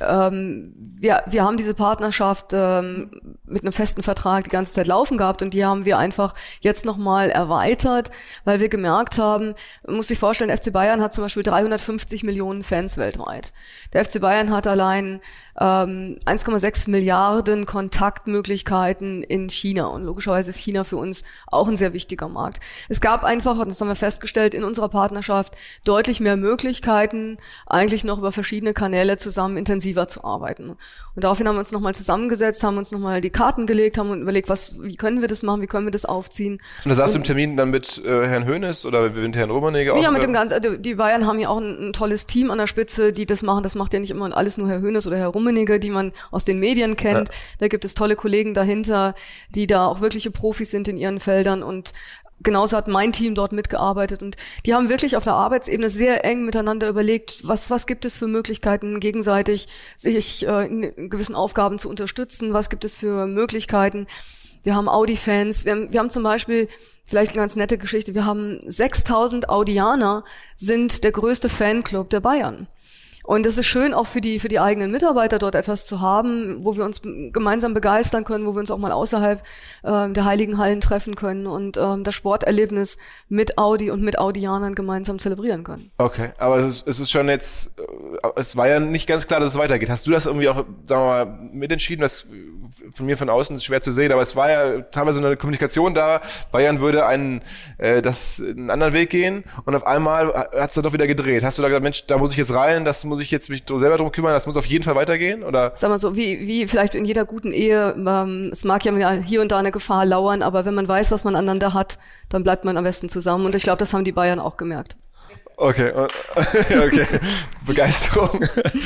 Wir haben diese Partnerschaft mit einem festen Vertrag die ganze Zeit laufen gehabt und die haben wir einfach jetzt nochmal erweitert, weil wir gemerkt haben, man muss sich vorstellen, der FC Bayern hat zum Beispiel 350 Millionen Fans weltweit. Der FC Bayern hat allein 1,6 Milliarden Kontaktmöglichkeiten in China und logischerweise ist China für uns auch ein sehr wichtiger Markt. Es gab einfach, und das haben wir festgestellt, in unserer Partnerschaft deutlich mehr Möglichkeiten, eigentlich noch über verschiedene Kanäle zusammen intensiver zu arbeiten. Und daraufhin haben wir uns nochmal zusammengesetzt, haben uns nochmal die Karten gelegt, haben uns überlegt, wie können wir das machen, wie können wir das aufziehen. Und da saßt du im Termin dann mit Herrn Hoeneß oder mit Herrn Rummenigge auch? Ja, mit dem ganzen, die Bayern haben ja auch ein tolles Team an der Spitze, die das machen. Das macht ja nicht immer alles nur Herr Hoeneß oder Herr Rummenigge, die man aus den Medien kennt. Ja. Da gibt es tolle Kollegen dahinter, die da auch wirkliche Profis sind in ihren Feldern und genauso hat mein Team dort mitgearbeitet und die haben wirklich auf der Arbeitsebene sehr eng miteinander überlegt, was gibt es für Möglichkeiten, gegenseitig sich in gewissen Aufgaben zu unterstützen, was gibt es für Möglichkeiten. Wir haben Audi-Fans, wir haben zum Beispiel, vielleicht eine ganz nette Geschichte, wir haben 6.000 Audianer, sind der größte Fanclub der Bayern. Und es ist schön, auch für die eigenen Mitarbeiter dort etwas zu haben, wo wir uns gemeinsam begeistern können, wo wir uns auch mal außerhalb der Heiligen Hallen treffen können und das Sporterlebnis mit Audi und mit Audianern gemeinsam zelebrieren können. Okay, aber es ist schon jetzt, es war ja nicht ganz klar, dass es weitergeht. Hast du das irgendwie auch, sagen wir mal, mitentschieden? Das von mir von außen ist schwer zu sehen, aber es war ja teilweise eine Kommunikation da. Bayern würde einen anderen Weg gehen und auf einmal hat es dann doch wieder gedreht. Hast du da gesagt, Mensch, da muss ich jetzt rein, das muss ich jetzt mich selber drum kümmern, das muss auf jeden Fall weitergehen? Oder? Sag mal so, wie vielleicht in jeder guten Ehe, es mag ja hier und da eine Gefahr lauern, aber wenn man weiß, was man aneinander hat, dann bleibt man am besten zusammen und ich glaube, das haben die Bayern auch gemerkt. Okay, okay. Begeisterung.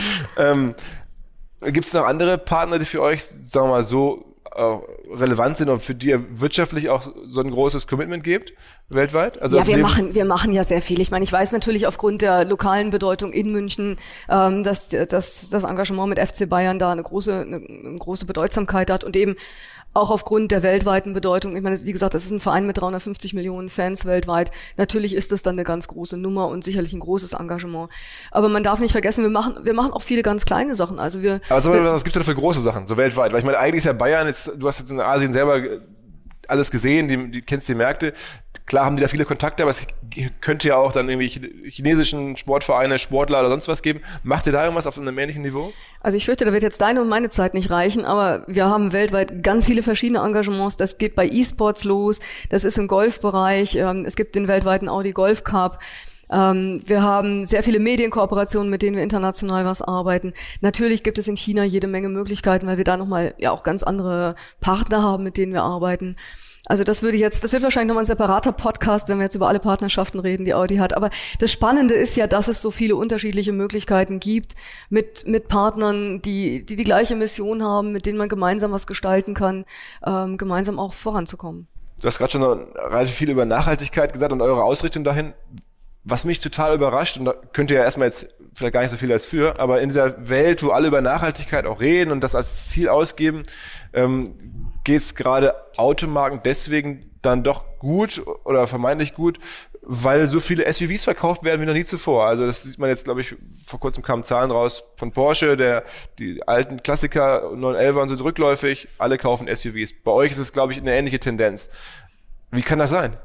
Gibt es noch andere Partner, die für euch, sagen wir mal, so relevant sind und für die ihr wirtschaftlich auch so ein großes Commitment gebt, weltweit? Also ja, wir machen ja sehr viel. Ich meine, ich weiß natürlich aufgrund der lokalen Bedeutung in München, dass das Engagement mit FC Bayern da eine große Bedeutsamkeit hat und eben auch aufgrund der weltweiten Bedeutung. Ich meine, wie gesagt, das ist ein Verein mit 350 Millionen Fans weltweit. Natürlich ist das dann eine ganz große Nummer und sicherlich ein großes Engagement. Aber man darf nicht vergessen, wir machen auch viele ganz kleine Sachen. Also was gibt's denn für große Sachen, so weltweit? Weil ich meine, eigentlich ist ja Bayern jetzt, du hast jetzt in Asien selber alles gesehen, die kennst die Märkte. Klar haben die da viele Kontakte, aber es könnte ja auch dann irgendwie chinesischen Sportvereine, Sportler oder sonst was geben. Macht ihr da irgendwas auf einem ähnlichen Niveau? Also ich fürchte, da wird jetzt deine und meine Zeit nicht reichen, aber wir haben weltweit ganz viele verschiedene Engagements. Das geht bei E-Sports los, das ist im Golfbereich, es gibt den weltweiten Audi Golf Cup. Wir haben sehr viele Medienkooperationen, mit denen wir international was arbeiten. Natürlich gibt es in China jede Menge Möglichkeiten, weil wir da nochmal ja auch ganz andere Partner haben, mit denen wir arbeiten. Also das wird wahrscheinlich nochmal ein separater Podcast, wenn wir jetzt über alle Partnerschaften reden, die Audi hat. Aber das Spannende ist ja, dass es so viele unterschiedliche Möglichkeiten gibt mit Partnern, die gleiche Mission haben, mit denen man gemeinsam was gestalten kann, gemeinsam auch voranzukommen. Du hast gerade schon relativ viel über Nachhaltigkeit gesagt und eure Ausrichtung dahin. Was mich total überrascht, und da könnt ihr ja erstmal jetzt vielleicht gar nicht so viel als für, aber in dieser Welt, wo alle über Nachhaltigkeit auch reden und das als Ziel ausgeben, geht's gerade Automarken deswegen dann doch gut oder vermeintlich gut, weil so viele SUVs verkauft werden wie noch nie zuvor. Also das sieht man jetzt, glaube ich, vor kurzem kamen Zahlen raus von Porsche, die alten Klassiker 911 sind rückläufig, alle kaufen SUVs. Bei euch ist es, glaube ich, eine ähnliche Tendenz. Wie kann das sein?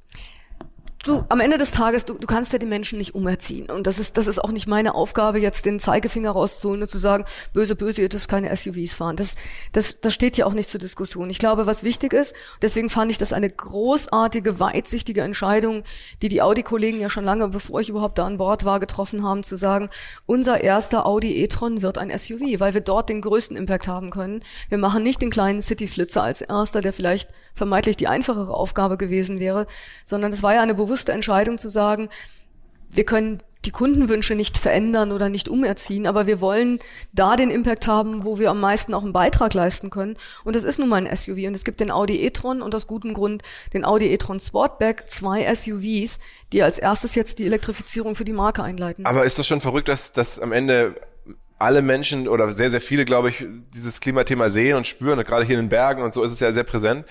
Du, am Ende des Tages, du kannst ja die Menschen nicht umerziehen. Und das ist auch nicht meine Aufgabe, jetzt den Zeigefinger rauszuholen und zu sagen, böse, ihr dürft keine SUVs fahren. Das steht ja auch nicht zur Diskussion. Ich glaube, was wichtig ist, deswegen fand ich das eine großartige, weitsichtige Entscheidung, die Audi-Kollegen ja schon lange, bevor ich überhaupt da an Bord war, getroffen haben, zu sagen, unser erster Audi e-tron wird ein SUV, weil wir dort den größten Impact haben können. Wir machen nicht den kleinen City-Flitzer als erster, der vielleicht vermeintlich die einfachere Aufgabe gewesen wäre, sondern es war ja eine bewusste Entscheidung zu sagen, wir können die Kundenwünsche nicht verändern oder nicht umerziehen, aber wir wollen da den Impact haben, wo wir am meisten auch einen Beitrag leisten können. Und das ist nun mal ein SUV. Und es gibt den Audi e-tron und aus gutem Grund den Audi e-tron Sportback, 2 SUVs, die als erstes jetzt die Elektrifizierung für die Marke einleiten. Aber ist das schon verrückt, dass am Ende alle Menschen oder sehr, sehr viele, glaube ich, dieses Klimathema sehen und spüren. Und gerade hier in den Bergen und so ist es ja sehr präsent.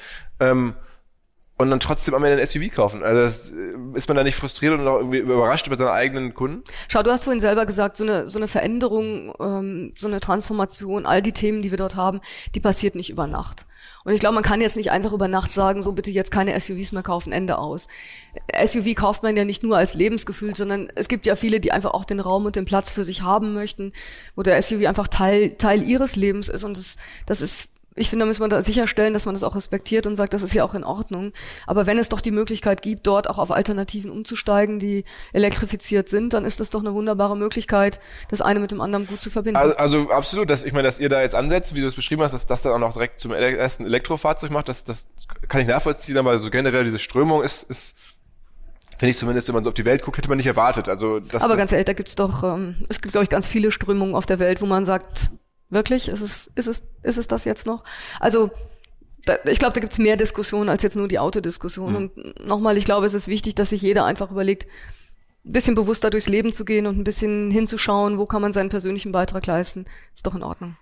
Und dann trotzdem am Ende ein SUV kaufen. Also ist man da nicht frustriert und auch irgendwie überrascht über seine eigenen Kunden? Schau, du hast vorhin selber gesagt, so eine Veränderung, so eine Transformation, all die Themen, die wir dort haben, die passiert nicht über Nacht. Und ich glaube, man kann jetzt nicht einfach über Nacht sagen, so bitte jetzt keine SUVs mehr kaufen, Ende aus. SUV kauft man ja nicht nur als Lebensgefühl, sondern es gibt ja viele, die einfach auch den Raum und den Platz für sich haben möchten, wo der SUV einfach Teil ihres Lebens ist. Und das ist, ich finde, da muss man da sicherstellen, dass man das auch respektiert und sagt, das ist ja auch in Ordnung. Aber wenn es doch die Möglichkeit gibt, dort auch auf Alternativen umzusteigen, die elektrifiziert sind, dann ist das doch eine wunderbare Möglichkeit, das eine mit dem anderen gut zu verbinden. Also absolut, ich meine, dass ihr da jetzt ansetzt, wie du es beschrieben hast, dass das dann auch noch direkt zum ersten Elektrofahrzeug macht, das kann ich nachvollziehen, aber so generell diese Strömung ist finde ich zumindest, wenn man so auf die Welt guckt, hätte man nicht erwartet. Also aber ganz ehrlich, da gibt's doch, es gibt, glaube ich, ganz viele Strömungen auf der Welt, wo man sagt, wirklich? Ist es das jetzt noch? Also, ich glaube, da gibt's mehr Diskussionen als jetzt nur die Autodiskussion. Und nochmal, ich glaube, es ist wichtig, dass sich jeder einfach überlegt, ein bisschen bewusster durchs Leben zu gehen und ein bisschen hinzuschauen, wo kann man seinen persönlichen Beitrag leisten. Ist doch in Ordnung.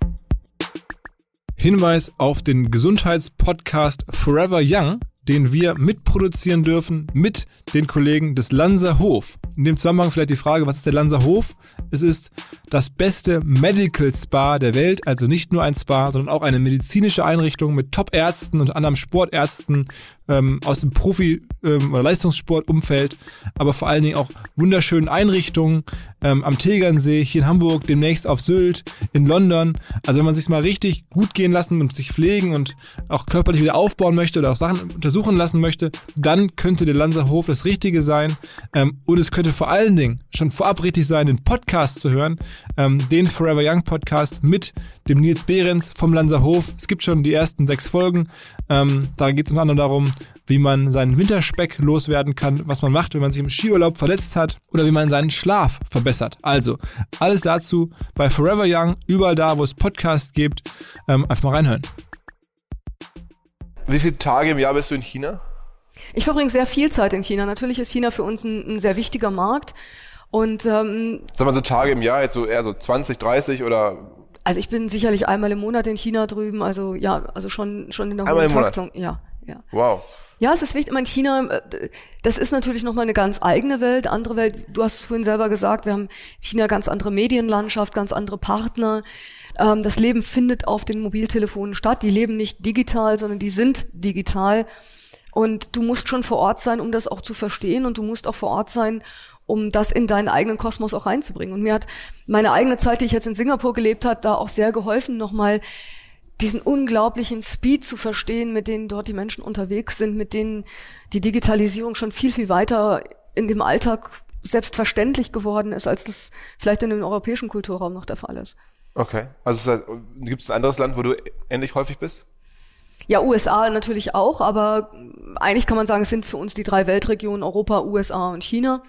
Hinweis auf den Gesundheitspodcast Forever Young, den wir mitproduzieren dürfen mit den Kollegen des Lanser Hof. In dem Zusammenhang vielleicht die Frage, was ist der Lanser Hof? Es ist das beste Medical Spa der Welt, also nicht nur ein Spa, sondern auch eine medizinische Einrichtung mit Top-Ärzten und anderem Sportärzten aus dem Profi- oder Leistungssportumfeld, aber vor allen Dingen auch wunderschönen Einrichtungen am Tegernsee, hier in Hamburg, demnächst auf Sylt, in London. Also wenn man sich mal richtig gut gehen lassen und sich pflegen und auch körperlich wieder aufbauen möchte oder auch Sachen untersuchen lassen möchte, dann könnte der Lanser Hof das Richtige sein. Und es könnte vor allen Dingen schon vorab richtig sein, den Podcast zu hören, den Forever Young Podcast mit dem Nils Behrens vom Lanser Hof. Es gibt schon die ersten 6 Folgen. Da geht es unter anderem darum, wie man seinen Winterspeck loswerden kann, was man macht, wenn man sich im Skiurlaub verletzt hat oder wie man seinen Schlaf verbessert. Also, alles dazu bei Forever Young, überall da, wo es Podcasts gibt. Einfach mal reinhören. Wie viele Tage im Jahr bist du in China? Ich verbringe sehr viel Zeit in China. Natürlich ist China für uns ein sehr wichtiger Markt. Und sag mal so Tage im Jahr, jetzt so eher so 20, 30 oder? Also ich bin sicherlich einmal im Monat in China drüben, also ja, also schon in der hohen Taktung. Ja. Wow. Ja, es ist wichtig. Ich meine, China, das ist natürlich nochmal eine ganz eigene Welt, andere Welt. Du hast es vorhin selber gesagt, wir haben in China ganz andere Medienlandschaft, ganz andere Partner. Das Leben findet auf den Mobiltelefonen statt. Die leben nicht digital, sondern die sind digital. Und du musst schon vor Ort sein, um das auch zu verstehen. Und du musst auch vor Ort sein, um das in deinen eigenen Kosmos auch reinzubringen. Und mir hat meine eigene Zeit, die ich jetzt in Singapur gelebt habe, da auch sehr geholfen, nochmal diesen unglaublichen Speed zu verstehen, mit denen dort die Menschen unterwegs sind, mit denen die Digitalisierung schon viel, viel weiter in dem Alltag selbstverständlich geworden ist, als das vielleicht in dem europäischen Kulturraum noch der Fall ist. Okay. Also gibt es ein anderes Land, wo du ähnlich häufig bist? Ja, USA natürlich auch, aber eigentlich kann man sagen, es sind für uns die 3 Weltregionen, Europa, USA und China.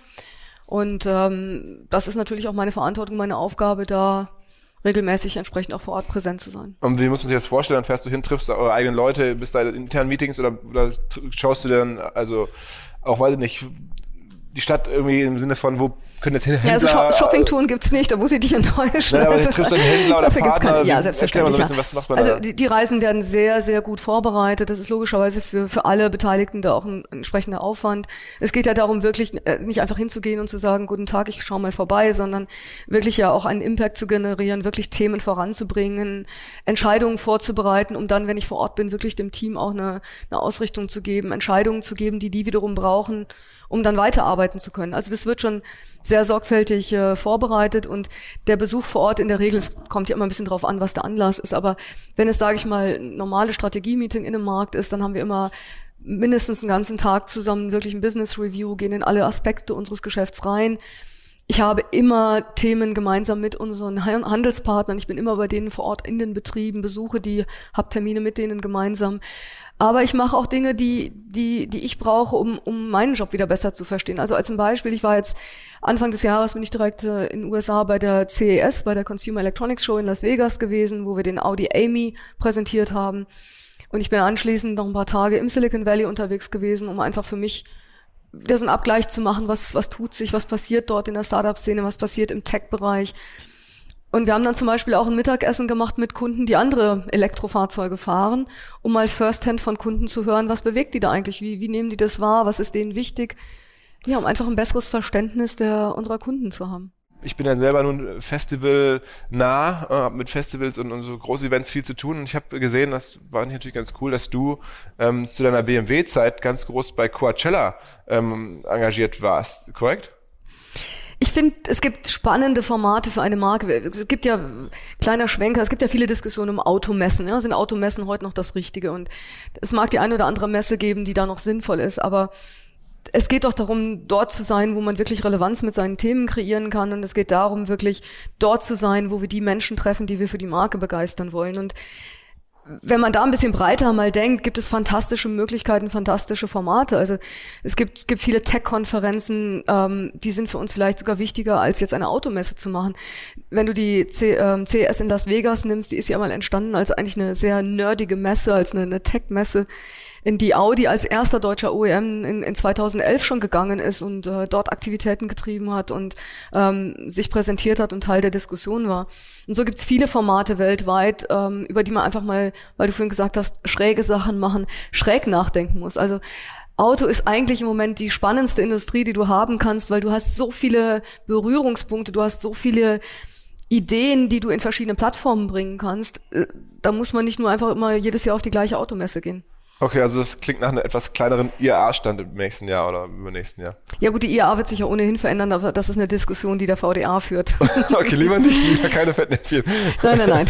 Und das ist natürlich auch meine Verantwortung, meine Aufgabe, da regelmäßig entsprechend auch vor Ort präsent zu sein. Und wie muss man sich das vorstellen? Dann fährst du hin, triffst du eure eigenen Leute, bist da in internen Meetings oder schaust du dann, also auch, weiß ich nicht, die Stadt irgendwie im Sinne von, wo können jetzt Händler... Ja, also Shoppingtouren gibt's nicht, da muss ich dich enttäuschen. Nein, aber jetzt triffst du einen Händler oder Partner. Ja, selbstverständlich. Mal ein bisschen, was macht man also da? Die Reisen werden sehr, sehr gut vorbereitet. Das ist logischerweise für alle Beteiligten da auch ein entsprechender Aufwand. Es geht ja darum, wirklich nicht einfach hinzugehen und zu sagen, guten Tag, ich schau mal vorbei, sondern wirklich ja auch einen Impact zu generieren, wirklich Themen voranzubringen, Entscheidungen vorzubereiten, um dann, wenn ich vor Ort bin, wirklich dem Team auch eine Ausrichtung zu geben, Entscheidungen zu geben, die wiederum brauchen, um dann weiterarbeiten zu können. Also das wird schon sehr sorgfältig vorbereitet und der Besuch vor Ort in der Regel, es kommt ja immer ein bisschen drauf an, was der Anlass ist, aber wenn es, sage ich mal, ein normales Strategie-Meeting in einem Markt ist, dann haben wir immer mindestens einen ganzen Tag zusammen wirklich ein Business-Review, gehen in alle Aspekte unseres Geschäfts rein. Ich habe immer Themen gemeinsam mit unseren Handelspartnern, ich bin immer bei denen vor Ort in den Betrieben, besuche die, habe Termine mit denen gemeinsam. Aber ich mache auch Dinge, die ich brauche, um meinen Job wieder besser zu verstehen. Also als ein Beispiel, ich war jetzt Anfang des Jahres bin ich direkt in den USA bei der CES, bei der Consumer Electronics Show in Las Vegas gewesen, wo wir den Audi AMI präsentiert haben. Und ich bin anschließend noch ein paar Tage im Silicon Valley unterwegs gewesen, um einfach für mich wieder so einen Abgleich zu machen, was tut sich, was passiert dort in der Startup-Szene, was passiert im Tech-Bereich. Und wir haben dann zum Beispiel auch ein Mittagessen gemacht mit Kunden, die andere Elektrofahrzeuge fahren, um mal firsthand von Kunden zu hören, was bewegt die da eigentlich, wie nehmen die das wahr, was ist denen wichtig, ja, um einfach ein besseres Verständnis unserer Kunden zu haben. Ich bin dann selber nun festivalnah, habe mit Festivals und so Groß-Events viel zu tun und ich habe gesehen, das war natürlich ganz cool, dass du zu deiner BMW-Zeit ganz groß bei Coachella engagiert warst, korrekt? Ich finde, es gibt spannende Formate für eine Marke. Es gibt ja, kleiner Schwenker, es gibt ja viele Diskussionen um Automessen. Ja? Sind Automessen heute noch das Richtige? Und es mag die eine oder andere Messe geben, die da noch sinnvoll ist, aber es geht doch darum, dort zu sein, wo man wirklich Relevanz mit seinen Themen kreieren kann. Und es geht darum, wirklich dort zu sein, wo wir die Menschen treffen, die wir für die Marke begeistern wollen. Und wenn man da ein bisschen breiter mal denkt, gibt es fantastische Möglichkeiten, fantastische Formate. Also es gibt viele Tech-Konferenzen, die sind für uns vielleicht sogar wichtiger, als jetzt eine Automesse zu machen. Wenn du die CES in Las Vegas nimmst, die ist ja mal entstanden als eigentlich eine sehr nerdige Messe, als eine Tech-Messe, in die Audi als erster deutscher OEM in 2011 schon gegangen ist und dort Aktivitäten getrieben hat und sich präsentiert hat und Teil der Diskussion war. Und so gibt's viele Formate weltweit, über die man einfach mal, weil du vorhin gesagt hast, schräge Sachen machen, schräg nachdenken muss. Also Auto ist eigentlich im Moment die spannendste Industrie, die du haben kannst, weil du hast so viele Berührungspunkte, du hast so viele Ideen, die du in verschiedene Plattformen bringen kannst. Da muss man nicht nur einfach immer jedes Jahr auf die gleiche Automesse gehen. Okay, also das klingt nach einem etwas kleineren IAA-Stand im nächsten Jahr oder im nächsten Jahr. Ja gut, die IAA wird sich ja ohnehin verändern, aber das ist eine Diskussion, die der VDA führt. Okay, lieber nicht, lieber keine Fettnäpfchen. Nein.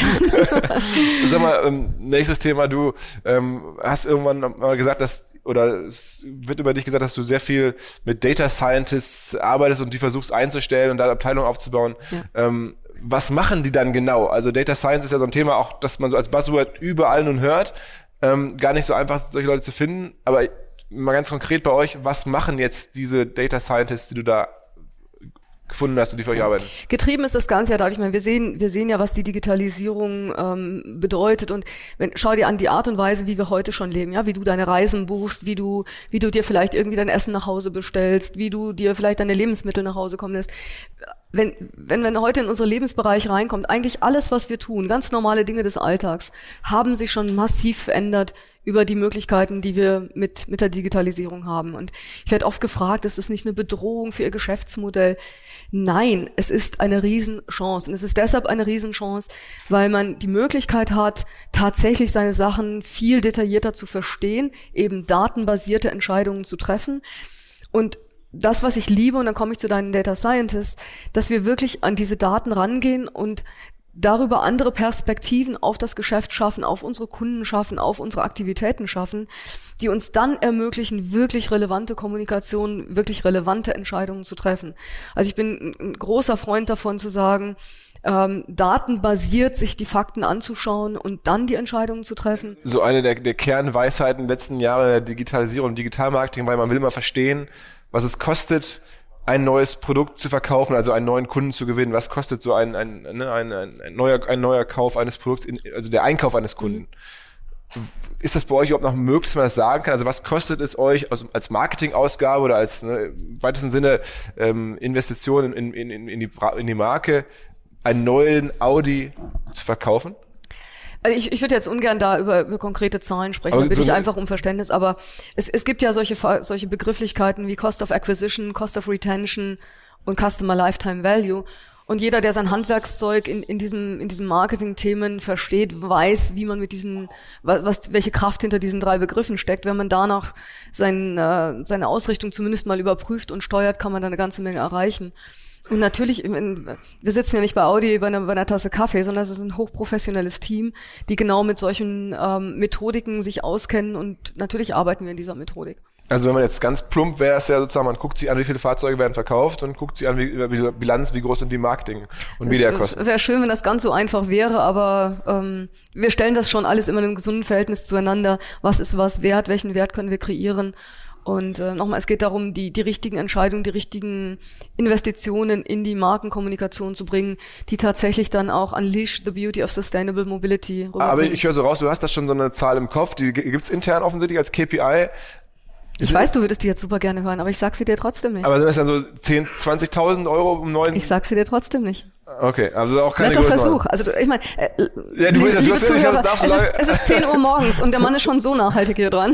Sag mal, nächstes Thema, du hast irgendwann mal gesagt, oder es wird über dich gesagt, dass du sehr viel mit Data Scientists arbeitest und die versuchst einzustellen und da Abteilungen aufzubauen. Ja. Was machen die dann genau? Also Data Science ist ja so ein Thema auch, dass man so als Buzzword überall nun hört. Gar nicht so einfach, solche Leute zu finden, aber mal ganz konkret bei euch, was machen jetzt diese Data Scientists, die du da gefunden hast und die für euch arbeiten? Getrieben ist das Ganze ja dadurch, ich meine, wir sehen ja, was die Digitalisierung bedeutet und schau dir an die Art und Weise, wie wir heute schon leben, ja, wie du deine Reisen buchst, wie du dir vielleicht irgendwie dein Essen nach Hause bestellst, wie du dir vielleicht deine Lebensmittel nach Hause kommen lässt. Wenn heute in unseren Lebensbereich reinkommt, eigentlich alles, was wir tun, ganz normale Dinge des Alltags, haben sich schon massiv verändert über die Möglichkeiten, die wir mit der Digitalisierung haben. Und ich werde oft gefragt, ist das nicht eine Bedrohung für Ihr Geschäftsmodell? Nein, es ist eine Riesenchance. Und es ist deshalb eine Riesenchance, weil man die Möglichkeit hat, tatsächlich seine Sachen viel detaillierter zu verstehen, eben datenbasierte Entscheidungen zu treffen. Und das, was ich liebe, und dann komme ich zu deinen Data Scientists, dass wir wirklich an diese Daten rangehen und darüber andere Perspektiven auf das Geschäft schaffen, auf unsere Kunden schaffen, auf unsere Aktivitäten schaffen, die uns dann ermöglichen, wirklich relevante Kommunikation, wirklich relevante Entscheidungen zu treffen. Also ich bin ein großer Freund davon zu sagen, datenbasiert sich die Fakten anzuschauen und dann die Entscheidungen zu treffen. So eine der Kernweisheiten der letzten Jahre der Digitalisierung und Digitalmarketing, weil man will immer verstehen, was es kostet, ein neues Produkt zu verkaufen, also einen neuen Kunden zu gewinnen. Was kostet so ein neuer Kauf eines Produkts, also der Einkauf eines Kunden? Ist das bei euch überhaupt noch möglich, dass man das sagen kann? Also was kostet es euch als Marketingausgabe oder als im weitesten Sinne Investition in die Marke, einen neuen Audi zu verkaufen? Also ich würde jetzt ungern da über konkrete Zahlen sprechen, da bitte ich einfach um Verständnis, aber es gibt ja solche Begrifflichkeiten wie Cost of Acquisition, Cost of Retention und Customer Lifetime Value. Und jeder, der sein Handwerkszeug in diesen Marketing-Themen versteht, weiß, wie man mit welche Kraft hinter diesen 3 Begriffen steckt. Wenn man danach seine Ausrichtung zumindest mal überprüft und steuert, kann man da eine ganze Menge erreichen. Und natürlich, wir sitzen ja nicht bei Audi bei einer Tasse Kaffee, sondern es ist ein hochprofessionelles Team, die genau mit solchen Methodiken sich auskennen und natürlich arbeiten wir in dieser Methodik. Also wenn man jetzt ganz plump wäre, es ja sozusagen, man guckt sich an, wie viele Fahrzeuge werden verkauft und guckt sich an, wie Bilanz, wie groß sind die Marketing- und Mediakosten. Es wäre schön, wenn das ganz so einfach wäre, aber wir stellen das schon alles immer in einem gesunden Verhältnis zueinander. Was ist was wert? Welchen Wert können wir kreieren? Und nochmal, es geht darum, die richtigen Entscheidungen, die richtigen Investitionen in die Markenkommunikation zu bringen, die tatsächlich dann auch Unleash the Beauty of Sustainable Mobility rüberbringen. Aber ich höre so raus, du hast da schon so eine Zahl im Kopf, die gibt's intern offensichtlich als KPI. Ich weiß, du würdest die jetzt super gerne hören, aber ich sag sie dir trotzdem nicht. Aber sind das dann so 10.000, 20.000 Euro um 9? Ich sag sie dir trotzdem nicht. Okay, also auch keine Netter Größenordnung. Versuch. Also ich meine, ja, du hast Zuhörer, es ist 10 Uhr morgens und der Mann ist schon so nachhaltig hier dran.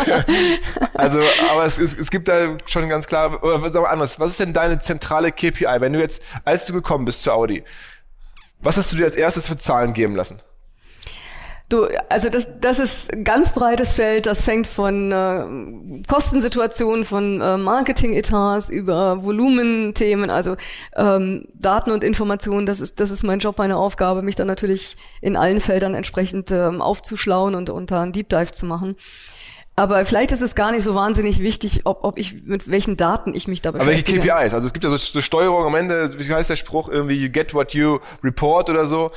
Also, aber es gibt da schon ganz klar, oder sag mal anders, was ist denn deine zentrale KPI, wenn du jetzt, als du gekommen bist zu Audi, was hast du dir als erstes für Zahlen geben lassen? Also das ist ein ganz breites Feld, das fängt von Kostensituationen, von Marketing-Etats über Volumenthemen, also Daten und Informationen, das ist mein Job, meine Aufgabe, mich dann natürlich in allen Feldern entsprechend aufzuschlauen und da einen Deep Dive zu machen. Aber vielleicht ist es gar nicht so wahnsinnig wichtig, ob ich mit welchen Daten ich mich da beschäftige. Aber welche KPIs? Also es gibt ja so Steuerung am Ende, wie heißt der Spruch, irgendwie you get what you report oder so.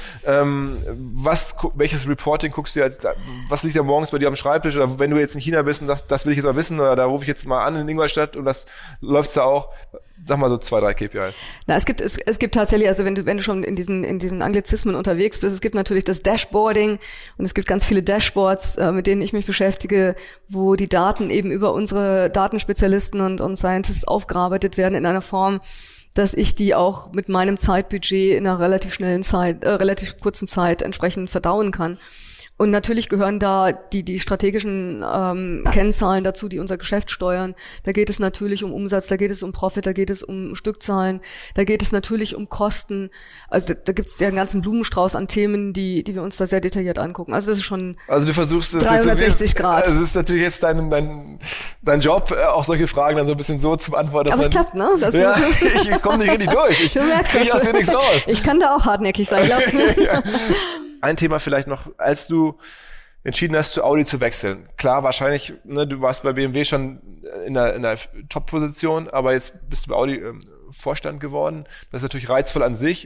Welches Reporting guckst du dir was liegt da morgens bei dir am Schreibtisch? Oder wenn du jetzt in China bist und das will ich jetzt mal wissen, oder da rufe ich jetzt mal an in Ingolstadt und das läuft da auch. Sag mal so 2, 3 KPIs. Na, es gibt tatsächlich, also wenn du schon in diesen Anglizismen unterwegs bist, es gibt natürlich das Dashboarding und es gibt ganz viele Dashboards, mit denen ich mich beschäftige, wo die Daten eben über unsere Datenspezialisten und Scientists aufgearbeitet werden in einer Form, dass ich die auch mit meinem Zeitbudget in einer relativ kurzen Zeit entsprechend verdauen kann. Und natürlich gehören da die strategischen Kennzahlen dazu, die unser Geschäft steuern. Da geht es natürlich um Umsatz, da geht es um Profit, da geht es um Stückzahlen, da geht es natürlich um Kosten. Also da gibt es ja einen ganzen Blumenstrauß an Themen, die wir uns da sehr detailliert angucken. Also das ist schon also du versuchst das 360 Grad. Also es ist natürlich jetzt dein Job, auch solche Fragen dann so ein bisschen so zu beantworten. Aber es klappt, ne? Ja, ich komme nicht richtig durch. Du merkst, kriege aus dir nichts raus. Ich kann da auch hartnäckig sein, glaubst du? Ja. Ein Thema vielleicht noch, als du entschieden hast, zu Audi zu wechseln. Klar, wahrscheinlich, ne, du warst bei BMW schon in einer Top-Position, aber jetzt bist du bei Audi Vorstand geworden. Das ist natürlich reizvoll an sich.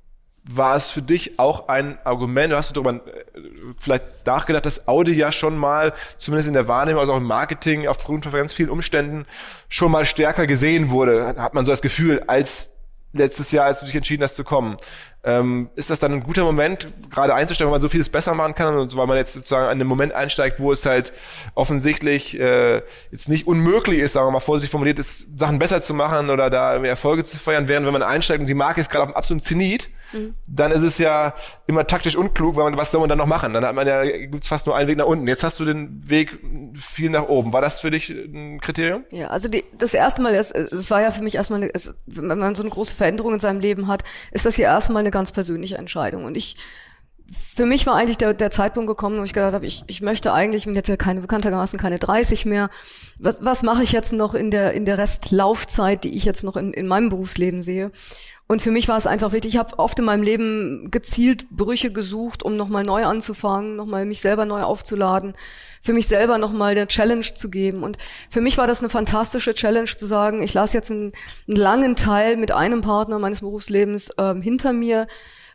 War es für dich auch ein Argument, hast du darüber vielleicht nachgedacht, dass Audi ja schon mal, zumindest in der Wahrnehmung, also auch im Marketing, aufgrund von ganz vielen Umständen, schon mal stärker gesehen wurde? Hat man so das Gefühl, als letztes Jahr, als du dich entschieden hast zu kommen. Ist das dann ein guter Moment, gerade einzusteigen, weil man so vieles besser machen kann und weil man jetzt sozusagen an den Moment einsteigt, wo es halt offensichtlich jetzt nicht unmöglich ist, sagen wir mal vorsichtig formuliert, ist, Sachen besser zu machen oder da Erfolge zu feiern, während wenn man einsteigt und die Marke ist gerade auf dem absoluten Zenit, dann ist es ja immer taktisch unklug, weil was soll man dann noch machen? Dann hat man ja, gibt's fast nur einen Weg nach unten. Jetzt hast du den Weg viel nach oben. War das für dich ein Kriterium? Ja, also das erste Mal, es war ja für mich erstmal, wenn man so eine große Veränderung in seinem Leben hat, ist das hier erstmal eine ganz persönliche Entscheidung. Und für mich war eigentlich der Zeitpunkt gekommen, wo ich gedacht habe, ich möchte eigentlich, ich bin jetzt ja bekanntermaßen keine 30 mehr. Was mache ich jetzt noch in der Restlaufzeit, die ich jetzt noch in meinem Berufsleben sehe? Und für mich war es einfach wichtig, ich habe oft in meinem Leben gezielt Brüche gesucht, um nochmal neu anzufangen, nochmal mich selber neu aufzuladen, für mich selber nochmal eine Challenge zu geben. Und für mich war das eine fantastische Challenge zu sagen, ich lasse jetzt einen langen Teil mit einem Partner meines Berufslebens hinter mir,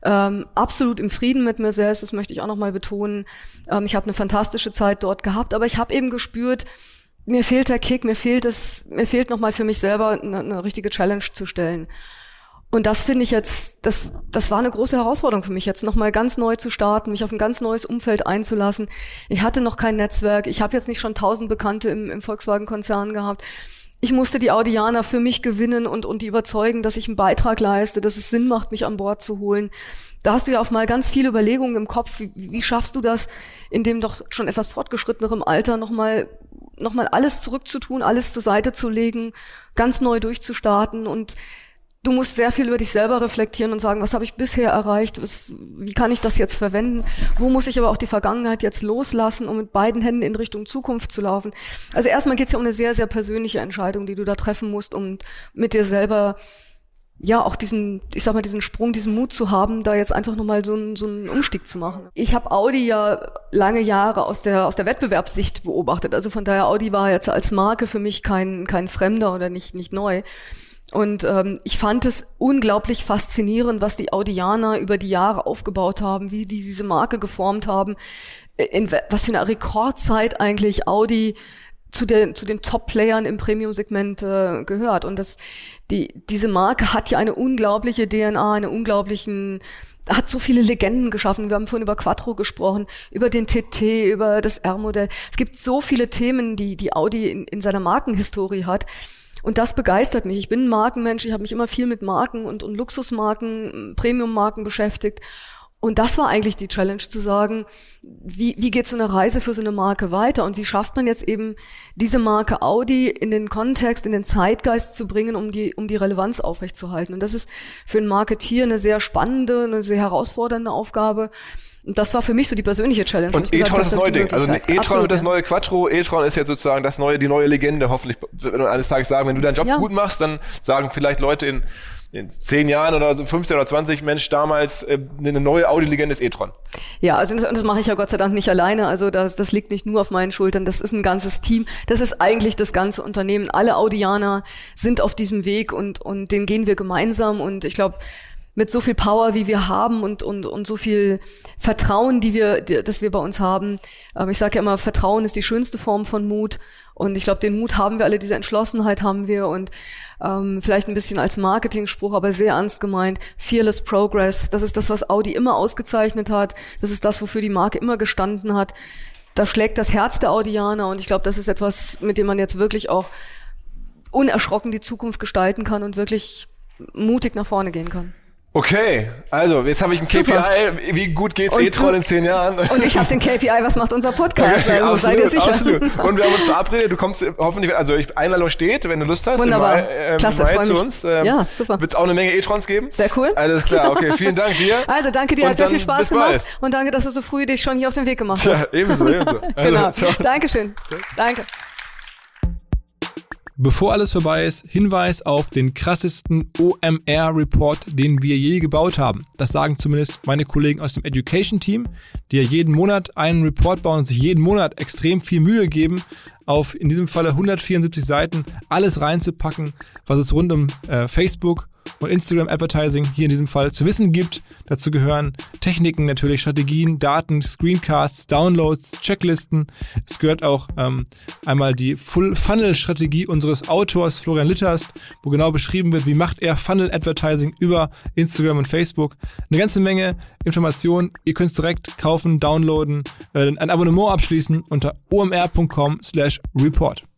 absolut im Frieden mit mir selbst, das möchte ich auch nochmal betonen. Ich habe eine fantastische Zeit dort gehabt, aber ich habe eben gespürt, mir fehlt der Kick, mir fehlt nochmal für mich selber eine richtige Challenge zu stellen. Und das finde ich jetzt, das war eine große Herausforderung für mich, jetzt nochmal ganz neu zu starten, mich auf ein ganz neues Umfeld einzulassen. Ich hatte noch kein Netzwerk, ich habe jetzt nicht schon 1000 Bekannte im Volkswagen-Konzern gehabt. Ich musste die Audianer für mich gewinnen und die überzeugen, dass ich einen Beitrag leiste, dass es Sinn macht, mich an Bord zu holen. Da hast du ja auf mal ganz viele Überlegungen im Kopf. Wie schaffst du das, in dem doch schon etwas fortgeschrittenerem Alter nochmal alles zurückzutun, alles zur Seite zu legen, ganz neu durchzustarten? Und du musst sehr viel über dich selber reflektieren und sagen, was habe ich bisher erreicht, wie kann ich das jetzt verwenden, wo muss ich aber auch die Vergangenheit jetzt loslassen, um mit beiden Händen in Richtung Zukunft zu laufen. Also erstmal geht es ja um eine sehr, sehr persönliche Entscheidung, die du da treffen musst, um mit dir selber ja, auch diesen Sprung, diesen Mut zu haben, da jetzt einfach nochmal so einen Umstieg zu machen. Ich habe Audi ja lange Jahre aus der Wettbewerbssicht beobachtet. Also von daher, Audi war jetzt als Marke für mich kein Fremder oder nicht neu. Und ich fand es unglaublich faszinierend, was die Audianer über die Jahre aufgebaut haben, wie die diese Marke geformt haben, in was für eine Rekordzeit eigentlich Audi zu den Top-Playern im Premium-Segment gehört. Und diese Marke hat ja eine unglaubliche DNA, hat so viele Legenden geschaffen. Wir haben vorhin über Quattro gesprochen, über den TT, über das R-Modell. Es gibt so viele Themen, die Audi in seiner Markenhistorie hat. Und das begeistert mich. Ich bin ein Markenmensch, ich habe mich immer viel mit Marken und Luxusmarken, Premium-Marken beschäftigt. Und das war eigentlich die Challenge, zu sagen, wie geht so eine Reise für so eine Marke weiter und wie schafft man jetzt eben diese Marke Audi in den Kontext, in den Zeitgeist zu bringen, um die Relevanz aufrechtzuerhalten. Und das ist für einen Marketier eine sehr spannende, eine sehr herausfordernde Aufgabe. Und das war für mich so die persönliche Challenge. Und e-tron ist das neue Ding. Also e-tron wird das neue Quattro. E-tron ist jetzt sozusagen die neue Legende. Hoffentlich wird man eines Tages sagen, wenn du deinen Job gut machst, dann sagen vielleicht Leute in 10 Jahren oder 15 oder 20, Mensch, damals eine neue Audi-Legende ist e-tron. Ja, also das mache ich ja Gott sei Dank nicht alleine. Also das liegt nicht nur auf meinen Schultern. Das ist ein ganzes Team. Das ist eigentlich das ganze Unternehmen. Alle Audianer sind auf diesem Weg und den gehen wir gemeinsam. Und ich glaube, mit so viel Power, wie wir haben und so viel Vertrauen, das wir bei uns haben. Ich sage ja immer, Vertrauen ist die schönste Form von Mut. Und ich glaube, den Mut haben wir alle, diese Entschlossenheit haben wir und vielleicht ein bisschen als Marketing-Spruch, aber sehr ernst gemeint, Fearless Progress. Das ist das, was Audi immer ausgezeichnet hat. Das ist das, wofür die Marke immer gestanden hat. Da schlägt das Herz der Audianer und ich glaube, das ist etwas, mit dem man jetzt wirklich auch unerschrocken die Zukunft gestalten kann und wirklich mutig nach vorne gehen kann. Okay, also jetzt habe ich ein KPI. Super. Wie gut geht's e-tron in 10 Jahren? Und ich habe den KPI, was macht unser Podcast? Okay, also absolut, seid ihr sicher. Absolut. Und wir haben uns verabredet, du kommst hoffentlich, also Einladung steht, wenn du Lust hast. Wunderbar, klasse, freue mich. Zu uns. Ja, super. Wird es auch eine Menge e-trons geben? Sehr cool. Alles klar, okay, vielen Dank dir. Also danke dir, hat sehr viel Spaß gemacht. Und danke, dass du so früh dich schon hier auf den Weg gemacht hast. Ja, ebenso. Also, genau, Dankeschön. Danke. Bevor alles vorbei ist, Hinweis auf den krassesten OMR-Report, den wir je gebaut haben. Das sagen zumindest meine Kollegen aus dem Education-Team, die ja jeden Monat einen Report bauen und sich jeden Monat extrem viel Mühe geben, auf in diesem Falle 174 Seiten alles reinzupacken, was es rund um Facebook und Instagram Advertising hier in diesem Fall zu wissen gibt. Dazu gehören Techniken, natürlich Strategien, Daten, Screencasts, Downloads, Checklisten. Es gehört auch einmal die Full-Funnel-Strategie unseres Autors Florian Litterst, wo genau beschrieben wird, wie macht er Funnel-Advertising über Instagram und Facebook. Eine ganze Menge Informationen. Ihr könnt es direkt kaufen, downloaden, ein Abonnement abschließen unter omr.com/report.